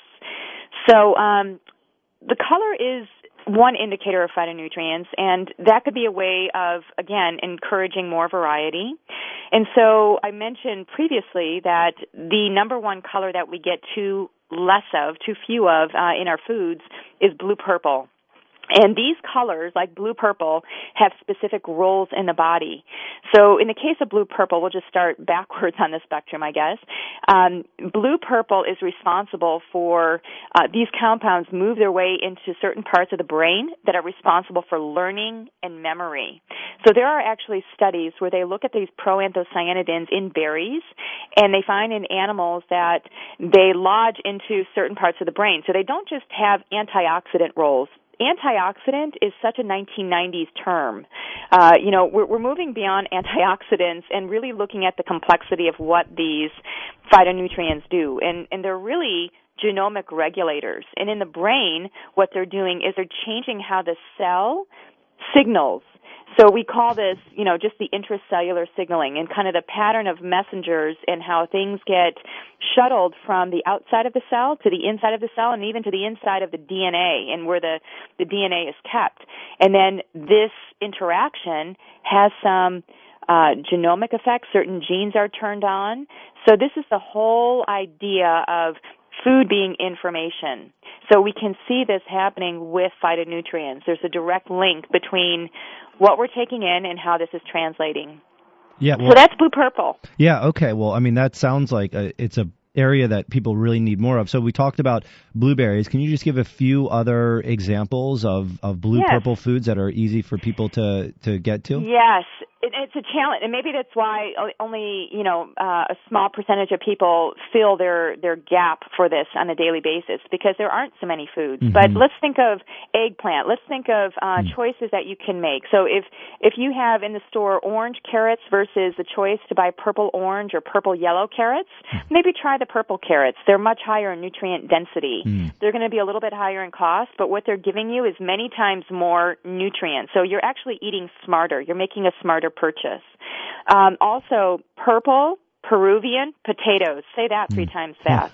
So um, the color is one indicator of phytonutrients, and that could be a way of, again, encouraging more variety. And so I mentioned previously that the number one color that we get too less of, too few of uh, in our foods is blue-purple. And these colors, like blue-purple, have specific roles in the body. So in the case of blue-purple, we'll just start backwards on the spectrum, I guess. Um, blue-purple is responsible for uh, these compounds move their way into certain parts of the brain that are responsible for learning and memory. So there are actually studies where they look at these proanthocyanidins in berries, and they find in animals that they lodge into certain parts of the brain. So they don't just have antioxidant roles. Antioxidant is such a nineteen nineties term. Uh, you know, we're, we're moving beyond antioxidants and really looking at the complexity of what these phytonutrients do. And, and they're really genomic regulators. And in the brain, what they're doing is they're changing how the cell signals. So we call this, you know, just the intracellular signaling and kind of the pattern of messengers and how things get shuttled from the outside of the cell to the inside of the cell and even to the inside of the D N A and where the, the D N A is kept. And then this interaction has some uh, genomic effects. Certain genes are turned on. So this is the whole idea of food being information. So we can see this happening with phytonutrients. There's a direct link between what we're taking in and how this is translating. Yeah, well, so that's blue-purple. Yeah, okay. Well, I mean, that sounds like a, it's a area that people really need more of. So we talked about blueberries. Can you just give a few other examples of, of blue-purple yes. foods that are easy for people to, to get to? Yes. It, it's a challenge, and maybe that's why only, you know, uh, a small percentage of people fill their, their gap for this on a daily basis, because there aren't so many foods. Mm-hmm. But let's think of eggplant. Let's think of uh, mm. choices that you can make. So if if you have in the store orange carrots versus the choice to buy purple orange or purple yellow carrots, mm. maybe try the purple carrots. They're much higher in nutrient density. Mm. They're going to be a little bit higher in cost, but what they're giving you is many times more nutrients. So you're actually eating smarter. You're making a smarter purchase. Um, also, purple Peruvian potatoes. Say that three times fast.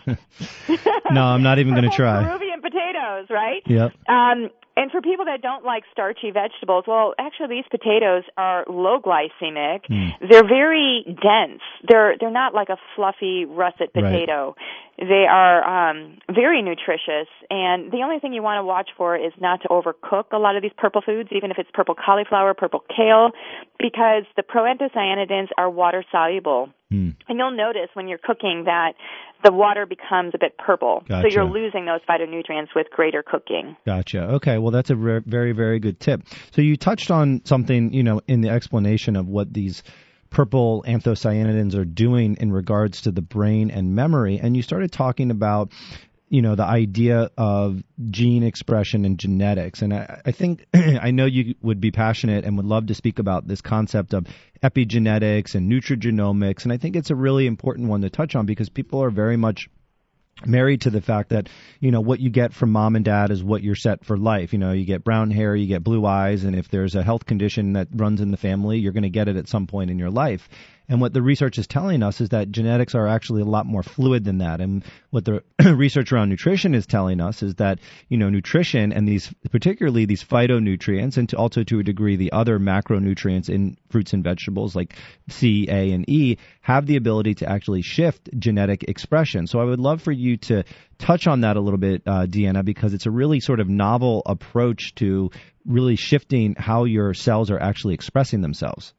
No, I'm not even going to try. Peruvian potatoes, right? Yep. Um, and for people that don't like starchy vegetables, well, actually these potatoes are low glycemic. Mm. They're very dense. They're they're not like a fluffy russet potato. Right. They are um, very nutritious, and the only thing you want to watch for is not to overcook a lot of these purple foods, even if it's purple cauliflower, purple kale, because the proanthocyanidins are water soluble. Mm. And you'll notice when you're cooking that the water becomes a bit purple. Gotcha. So you're losing those phytonutrients with greater cooking. Gotcha. Okay, well, that's a re- very, very good tip. So you touched on something, you know, in the explanation of what these purple anthocyanidins are doing in regards to the brain and memory, and you started talking about, you know, the idea of gene expression and genetics. And I, I think, I know you would be passionate and would love to speak about this concept of epigenetics and nutrigenomics. And I think it's a really important one to touch on, because people are very much married to the fact that, you know, what you get from mom and dad is what you're set for life. You know, you get brown hair, you get blue eyes, and if there's a health condition that runs in the family, you're going to get it at some point in your life. And what the research is telling us is that genetics are actually a lot more fluid than that. And what the research around nutrition is telling us is that, you know, nutrition and these, particularly these phytonutrients, and to also to a degree the other macronutrients in fruits and vegetables like C, A, and E, have the ability to actually shift genetic expression. So I would love for you to touch on that a little bit, uh, Deanna, because it's a really sort of novel approach to really shifting how your cells are actually expressing themselves.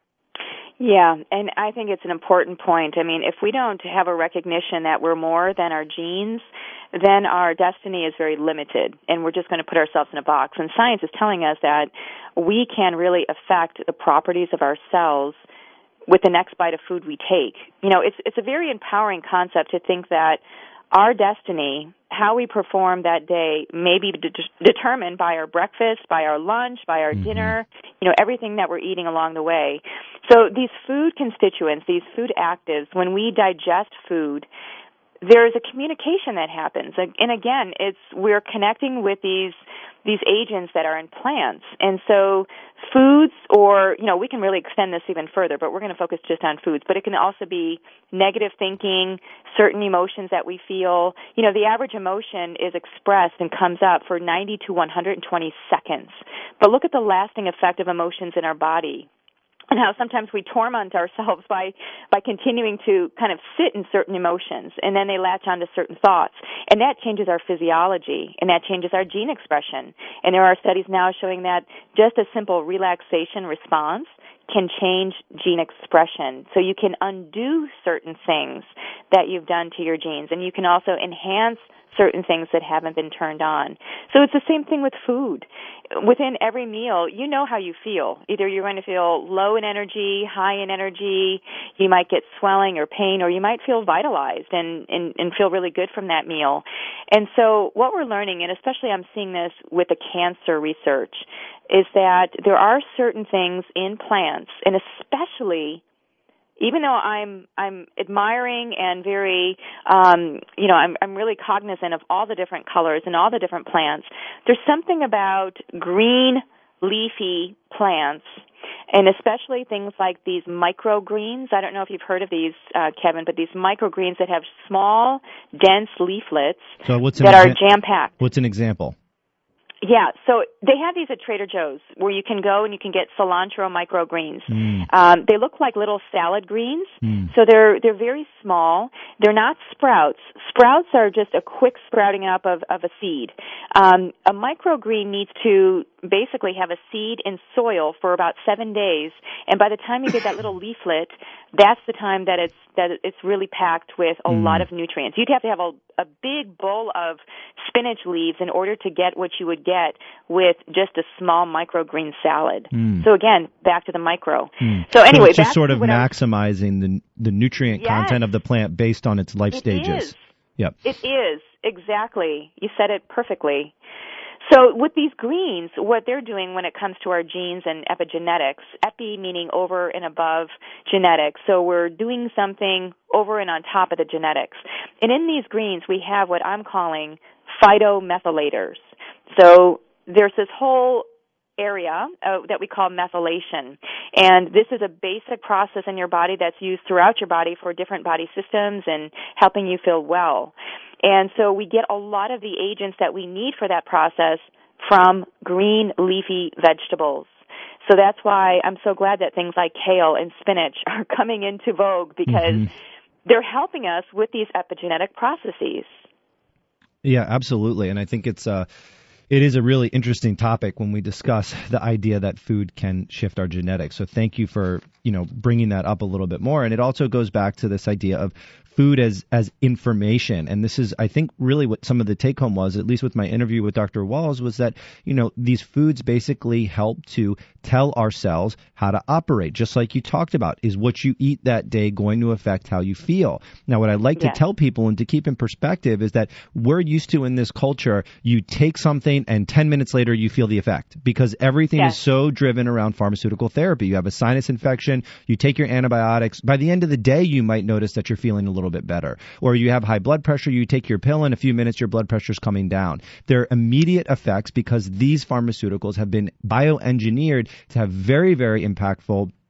Yeah, and I think it's an important point. I mean, if we don't have a recognition that we're more than our genes, then our destiny is very limited, and we're just going to put ourselves in a box. And science is telling us that we can really affect the properties of our cells with the next bite of food we take. You know, it's it's a very empowering concept to think that our destiny, how we perform that day, may be de- determined by our breakfast, by our lunch, by our mm-hmm. dinner, you know, everything that we're eating along the way. So these food constituents, these food actives, when we digest food, there is a communication that happens. And again, it's we're connecting with these these agents that are in plants. And so foods, or, you know, we can really extend this even further, but we're going to focus just on foods. But it can also be negative thinking, certain emotions that we feel. You know, the average emotion is expressed and comes up for ninety to one hundred twenty seconds. But look at the lasting effect of emotions in our body, and how sometimes we torment ourselves by, by continuing to kind of sit in certain emotions, and then they latch onto certain thoughts. And that changes our physiology, and that changes our gene expression. And there are studies now showing that just a simple relaxation response can change gene expression. So you can undo certain things that you've done to your genes, and you can also enhance certain things that haven't been turned on. So it's the same thing with food. Within every meal, you know how you feel. Either you're going to feel low in energy, high in energy, you might get swelling or pain, or you might feel vitalized and, and, and feel really good from that meal. And so what we're learning, and especially I'm seeing this with the cancer research, is that there are certain things in plants, and especially even though I'm I'm admiring and very, um, you know, I'm I'm really cognizant of all the different colors and all the different plants, there's something about green leafy plants, and especially things like these microgreens. I don't know if you've heard of these, uh, Kevin, but these microgreens that have small, dense leaflets so what's that exa- are jam-packed. What's an example? Yeah, so they have these at Trader Joe's where you can go and you can get cilantro microgreens. Mm. Um, they look like little salad greens, mm. so they're they're very small. They're not sprouts. Sprouts are just a quick sprouting up of, of a seed. Um, a microgreen needs to basically have a seed in soil for about seven days, and by the time you get that little leaflet, that's the time that it's that it's really packed with a mm. lot of nutrients. You'd have to have a, a big bowl of spinach leaves in order to get what you would get with just a small microgreen salad. Mm. So again, back to the micro. Mm. So anyway, so it's just sort of was, maximizing the the nutrient yes, content of the plant based on its life it stages. Is. Yep. It is, exactly. You said it perfectly. So with these greens, what they're doing when it comes to our genes and epigenetics, epi meaning over and above genetics, so we're doing something over and on top of the genetics. And in these greens, we have what I'm calling phytomethylators. So there's this whole area uh, that we call methylation. And this is a basic process in your body that's used throughout your body for different body systems and helping you feel well. And so we get a lot of the agents that we need for that process from green leafy vegetables. So that's why I'm so glad that things like kale and spinach are coming into vogue, because mm-hmm. they're helping us with these epigenetic processes. Yeah, absolutely. And I think it's uh It is a really interesting topic when we discuss the idea that food can shift our genetics. So thank you for, you know, bringing that up a little bit more. And it also goes back to this idea of food as as information. And this is, I think, really what some of the take home was, at least with my interview with Doctor Walls, was that, you know, these foods basically help to tell our cells how to operate. Just like you talked about, is what you eat that day going to affect how you feel? Now, what I like yeah. to tell people and to keep in perspective is that we're used to in this culture, you take something and ten minutes later you feel the effect, because everything yes. is so driven around pharmaceutical therapy. You have a sinus infection, you take your antibiotics. By the end of the day, you might notice that you're feeling a little bit better. Or you have high blood pressure, you take your pill, in a few minutes your blood pressure is coming down. They're immediate effects because these pharmaceuticals have been bioengineered to have very, very impactful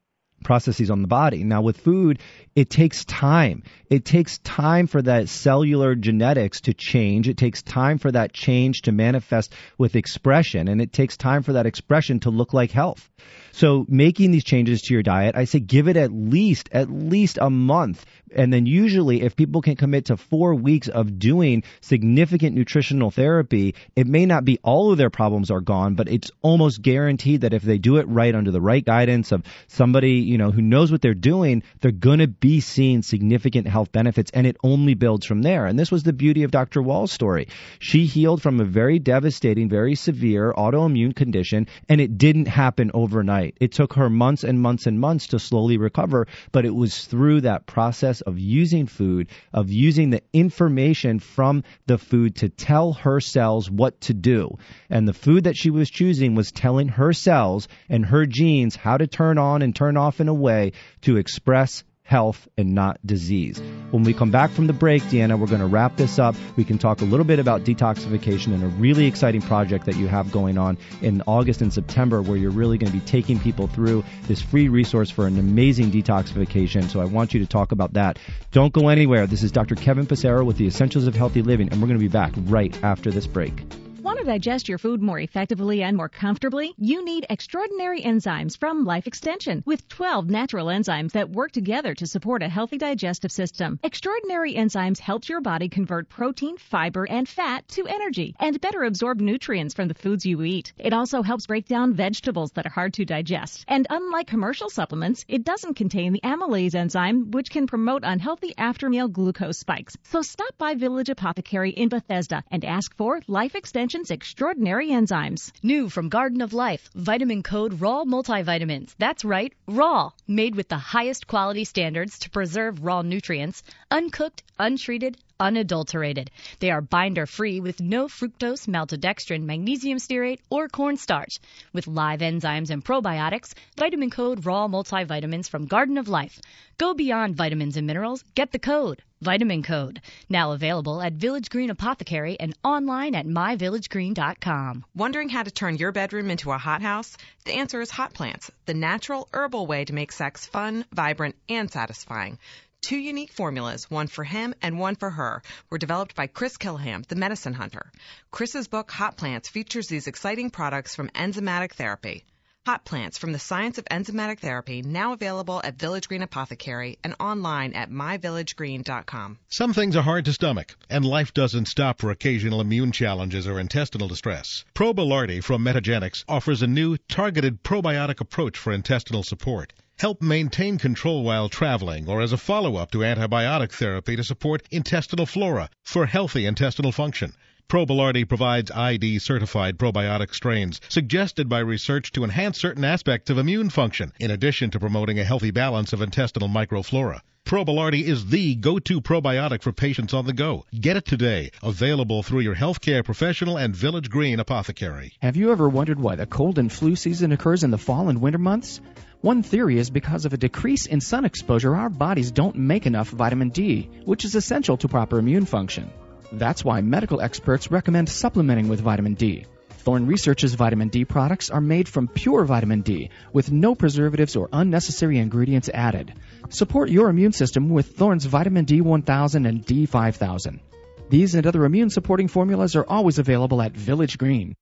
processes on the body. Now with food, it takes time. It takes time for that cellular genetics to change. It takes time for that change to manifest with expression, and it takes time for that expression to look like health. So making these changes to your diet, I say give it at least, at least a month. And then usually if people can commit to four weeks of doing significant nutritional therapy, it may not be all of their problems are gone, but it's almost guaranteed that if they do it right under the right guidance of somebody, you know, who knows what they're doing, they're going to be seeing significant health benefits, and it only builds from there. And this was the beauty of Doctor Wall's story. She healed from a very devastating, very severe autoimmune condition, and it didn't happen overnight. It took her months and months and months to slowly recover, but it was through that process of using food, of using the information from the food to tell her cells what to do. And the food that she was choosing was telling her cells and her genes how to turn on and turn off in a way to express health and not disease. When we come back from the break, Deanna, we're going to wrap this up. We can talk a little bit about detoxification and a really exciting project that you have going on in August and September, where you're really going to be taking people through this free resource for an amazing detoxification. So I want you to talk about that. Don't go anywhere. This is Doctor Kevin Passero with the Essentials of Healthy Living, and we're going to be back right after this break. Want to digest your food more effectively and more comfortably? You need extraordinary enzymes from Life Extension with twelve natural enzymes that work together to support a healthy digestive system. Extraordinary enzymes help your body convert protein, fiber, and fat to energy and better absorb nutrients from the foods you eat. It also helps break down vegetables that are hard to digest. And unlike commercial supplements, it doesn't contain the amylase enzyme, which can promote unhealthy after-meal glucose spikes. So stop by Village Apothecary in Bethesda and ask for Life Extension Extraordinary Enzymes. New from Garden of Life, Vitamin Code Raw Multivitamins. That's right, raw. Made with the highest quality standards to preserve raw nutrients, uncooked, untreated, unadulterated. They are binder-free with no fructose, maltodextrin, magnesium stearate, or cornstarch. With live enzymes and probiotics, Vitamin Code Raw Multivitamins from Garden of Life. Go beyond vitamins and minerals. Get the code. Vitamin Code. Now available at Village Green Apothecary and online at my village green dot com. Wondering how to turn your bedroom into a hothouse? The answer is Hot Plants, the natural herbal way to make sex fun, vibrant, and satisfying. Two unique formulas, one for him and one for her, were developed by Chris Kilham, the medicine hunter. Chris's book, Hot Plants, features these exciting products from enzymatic therapy. Hot Plants from the Science of Enzymatic Therapy, now available at Village Green Apothecary and online at my village green dot com. Some things are hard to stomach, and life doesn't stop for occasional immune challenges or intestinal distress. Probilardi from Metagenics offers a new, targeted probiotic approach for intestinal support. Help maintain control while traveling or as a follow-up to antibiotic therapy to support intestinal flora for healthy intestinal function. Probilardi provides I D-certified probiotic strains suggested by research to enhance certain aspects of immune function, in addition to promoting a healthy balance of intestinal microflora. Probilardi is the go-to probiotic for patients on the go. Get it today. Available through your healthcare professional and Village Green Apothecary. Have you ever wondered why the cold and flu season occurs in the fall and winter months? One theory is because of a decrease in sun exposure, our bodies don't make enough vitamin D, which is essential to proper immune function. That's why medical experts recommend supplementing with vitamin D. Thorne Research's vitamin D products are made from pure vitamin D with no preservatives or unnecessary ingredients added. Support your immune system with Thorne's vitamin D one thousand and D five thousand. These and other immune-supporting formulas are always available at Village Green.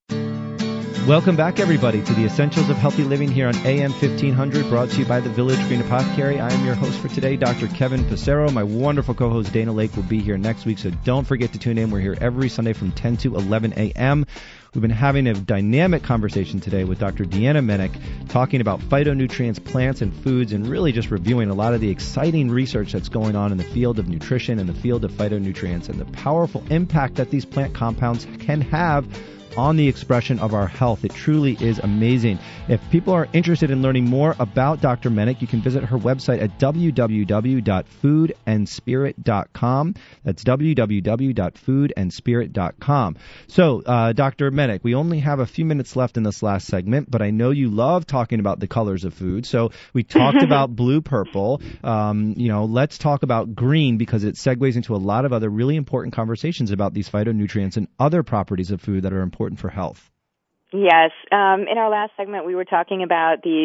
Welcome back, everybody, to the Essentials of Healthy Living here on A M fifteen hundred, brought to you by the Village Green Apothecary. I am your host for today, Doctor Kevin Passero. My wonderful co-host Dana Lake will be here next week, so don't forget to tune in. We're here every Sunday from ten to eleven a.m. We've been having a dynamic conversation today with Doctor Deanna Mennick, talking about phytonutrients, plants, and foods, and really just reviewing a lot of the exciting research that's going on in the field of nutrition and the field of phytonutrients and the powerful impact that these plant compounds can have on the expression of our health. It truly is amazing. If people are interested in learning more about Doctor Mennick, you can visit her website at w w w dot food and spirit dot com. That's w w w dot food and spirit dot com. So, uh, Doctor Mennick, we only have a few minutes left in this last segment, but I know you love talking about the colors of food. So we talked about blue, purple. Um, you know, let's talk about green, because it segues into a lot of other really important conversations about these phytonutrients and other properties of food that are important for health. Yes. Um, in our last segment, we were talking about these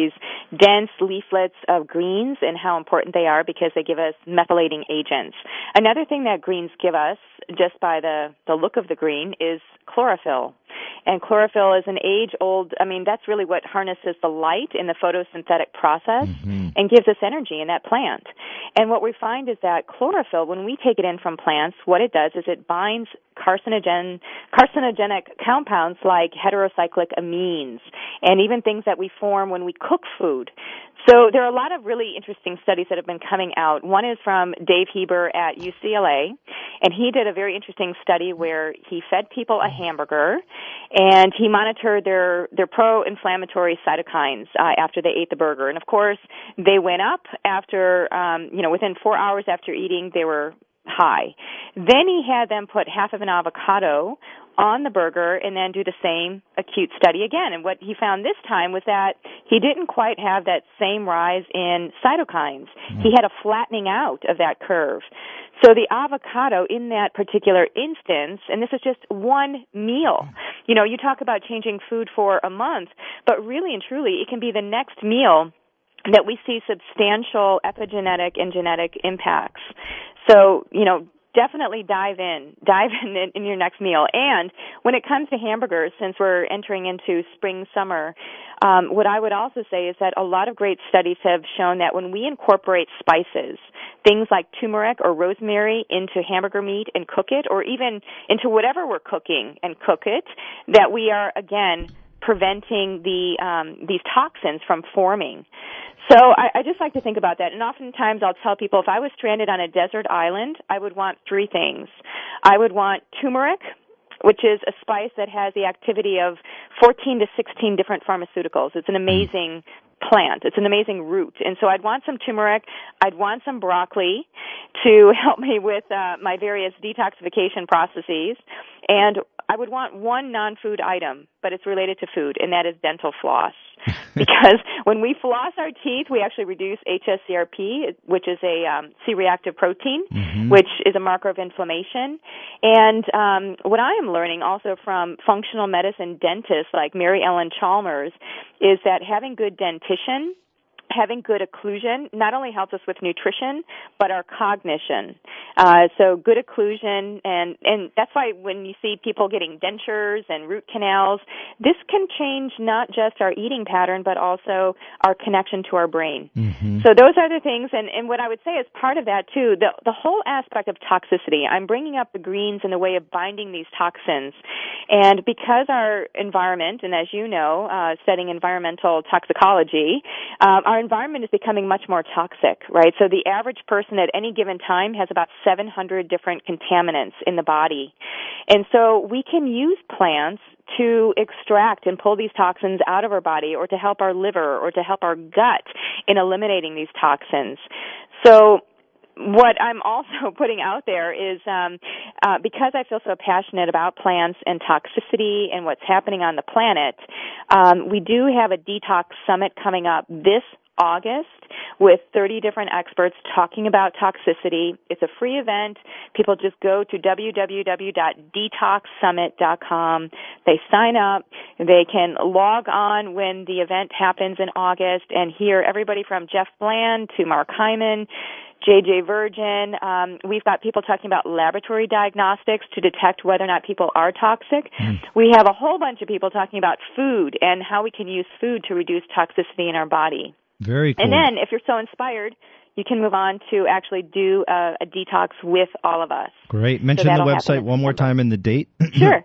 dense leaflets of greens and how important they are because they give us methylating agents. Another thing that greens give us, just by the, the look of the green, is chlorophyll. And chlorophyll is an age-old, I mean, that's really what harnesses the light in the photosynthetic process mm-hmm. and gives us energy in that plant. And what we find is that chlorophyll, when we take it in from plants, what it does is it binds carcinogen, carcinogenic compounds like heterocyclic amines and even things that we form when we cook food. So there are a lot of really interesting studies that have been coming out. One is from Dave Heber at U C L A, and he did a very interesting study where he fed people a hamburger, and he monitored their, their pro-inflammatory cytokines uh, after they ate the burger. And, of course, they went up after, um, you know, within four hours after eating, they were high. Then he had them put half of an avocado on the burger and then do the same acute study again. And what he found this time was that he didn't quite have that same rise in cytokines. Mm. He had a flattening out of that curve. So the avocado in that particular instance, and this is just one meal. You know, you talk about changing food for a month, but really and truly it can be the next meal that we see substantial epigenetic and genetic impacts. So, you know, definitely dive in. Dive in, in in your next meal. And when it comes to hamburgers, since we're entering into spring, summer, um, what I would also say is that a lot of great studies have shown that when we incorporate spices, things like turmeric or rosemary into hamburger meat and cook it, or even into whatever we're cooking and cook it, that we are, again, preventing the um, these toxins from forming. So I, I just like to think about that. And oftentimes I'll tell people if I was stranded on a desert island, I would want three things. I would want turmeric, which is a spice that has the activity of fourteen to sixteen different pharmaceuticals. It's an amazing plant. It's an amazing root. And so I'd want some turmeric. I'd want some broccoli to help me with uh, my various detoxification processes. And I would want one non-food item, but it's related to food, and that is dental floss. Because when we floss our teeth, we actually reduce H S C R P, which is a um, C-reactive protein, mm-hmm. which is a marker of inflammation. And um, what I am learning also from functional medicine dentists like Mary Ellen Chalmers is that having good dentition, having good occlusion not only helps us with nutrition, but our cognition. Uh, so good occlusion, and, and that's why when you see people getting dentures and root canals, this can change not just our eating pattern, but also our connection to our brain. Mm-hmm. So those are the things, and, and what I would say is part of that, too, the, the whole aspect of toxicity. I'm bringing up the greens in the way of binding these toxins. And because our environment, and as you know, uh, studying environmental toxicology, um, our environment is becoming much more toxic, right? So the average person at any given time has about seven hundred different contaminants in the body. And so we can use plants to extract and pull these toxins out of our body, or to help our liver, or to help our gut in eliminating these toxins. So what I'm also putting out there is um, uh, because I feel so passionate about plants and toxicity and what's happening on the planet, um, we do have a detox summit coming up this August with thirty different experts talking about toxicity. It's a free event. People just go to w w w dot detox summit dot com. They sign up. They can log on when the event happens in August and hear everybody from Jeff Bland to Mark Hyman, J J Virgin. Um, we've got people talking about laboratory diagnostics to detect whether or not people are toxic. Mm. We have a whole bunch of people talking about food and how we can use food to reduce toxicity in our body. Very cool. And then, if you're so inspired, you can move on to actually do a, a detox with all of us. Great. Mention so the website one more time and the date. Sure.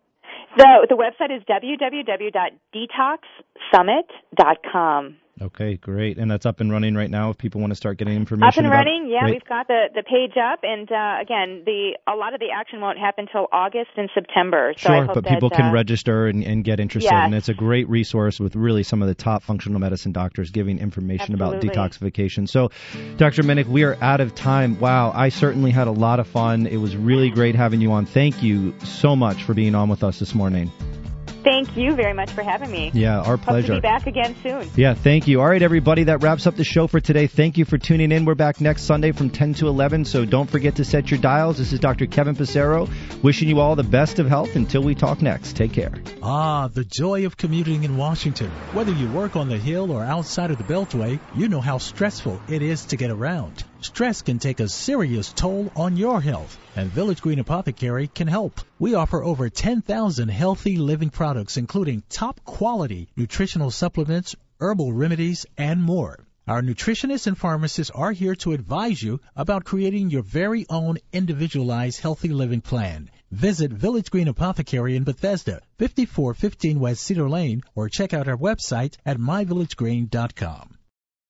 The, the website is w w w dot detox summit dot com. Okay, great. And that's up and running right now if people want to start getting information Up and about running, yeah. Great. We've got the, the page up. And, uh, again, the a lot of the action won't happen until August and September. So sure, I hope but people that, can uh, register and, and get interested. Yes. And it's a great resource with really some of the top functional medicine doctors giving information Absolutely. about detoxification. So, Doctor Minnick, we are out of time. Wow, I certainly had a lot of fun. It was really great having you on. Thank you so much for being on with us this morning. Thank you very much for having me. Yeah, our pleasure. Hope to be back again soon. Yeah, thank you. All right, everybody, that wraps up the show for today. Thank you for tuning in. We're back next Sunday from ten to eleven, so don't forget to set your dials. This is Doctor Kevin Passero, wishing you all the best of health until we talk next. Take care. Ah, the joy of commuting in Washington. Whether you work on the Hill or outside of the Beltway, you know how stressful it is to get around. Stress can take a serious toll on your health, and Village Green Apothecary can help. We offer over ten thousand healthy living products, including top-quality nutritional supplements, herbal remedies, and more. Our nutritionists and pharmacists are here to advise you about creating your very own individualized healthy living plan. Visit Village Green Apothecary in Bethesda, fifty-four fifteen West Cedar Lane, or check out our website at my village green dot com.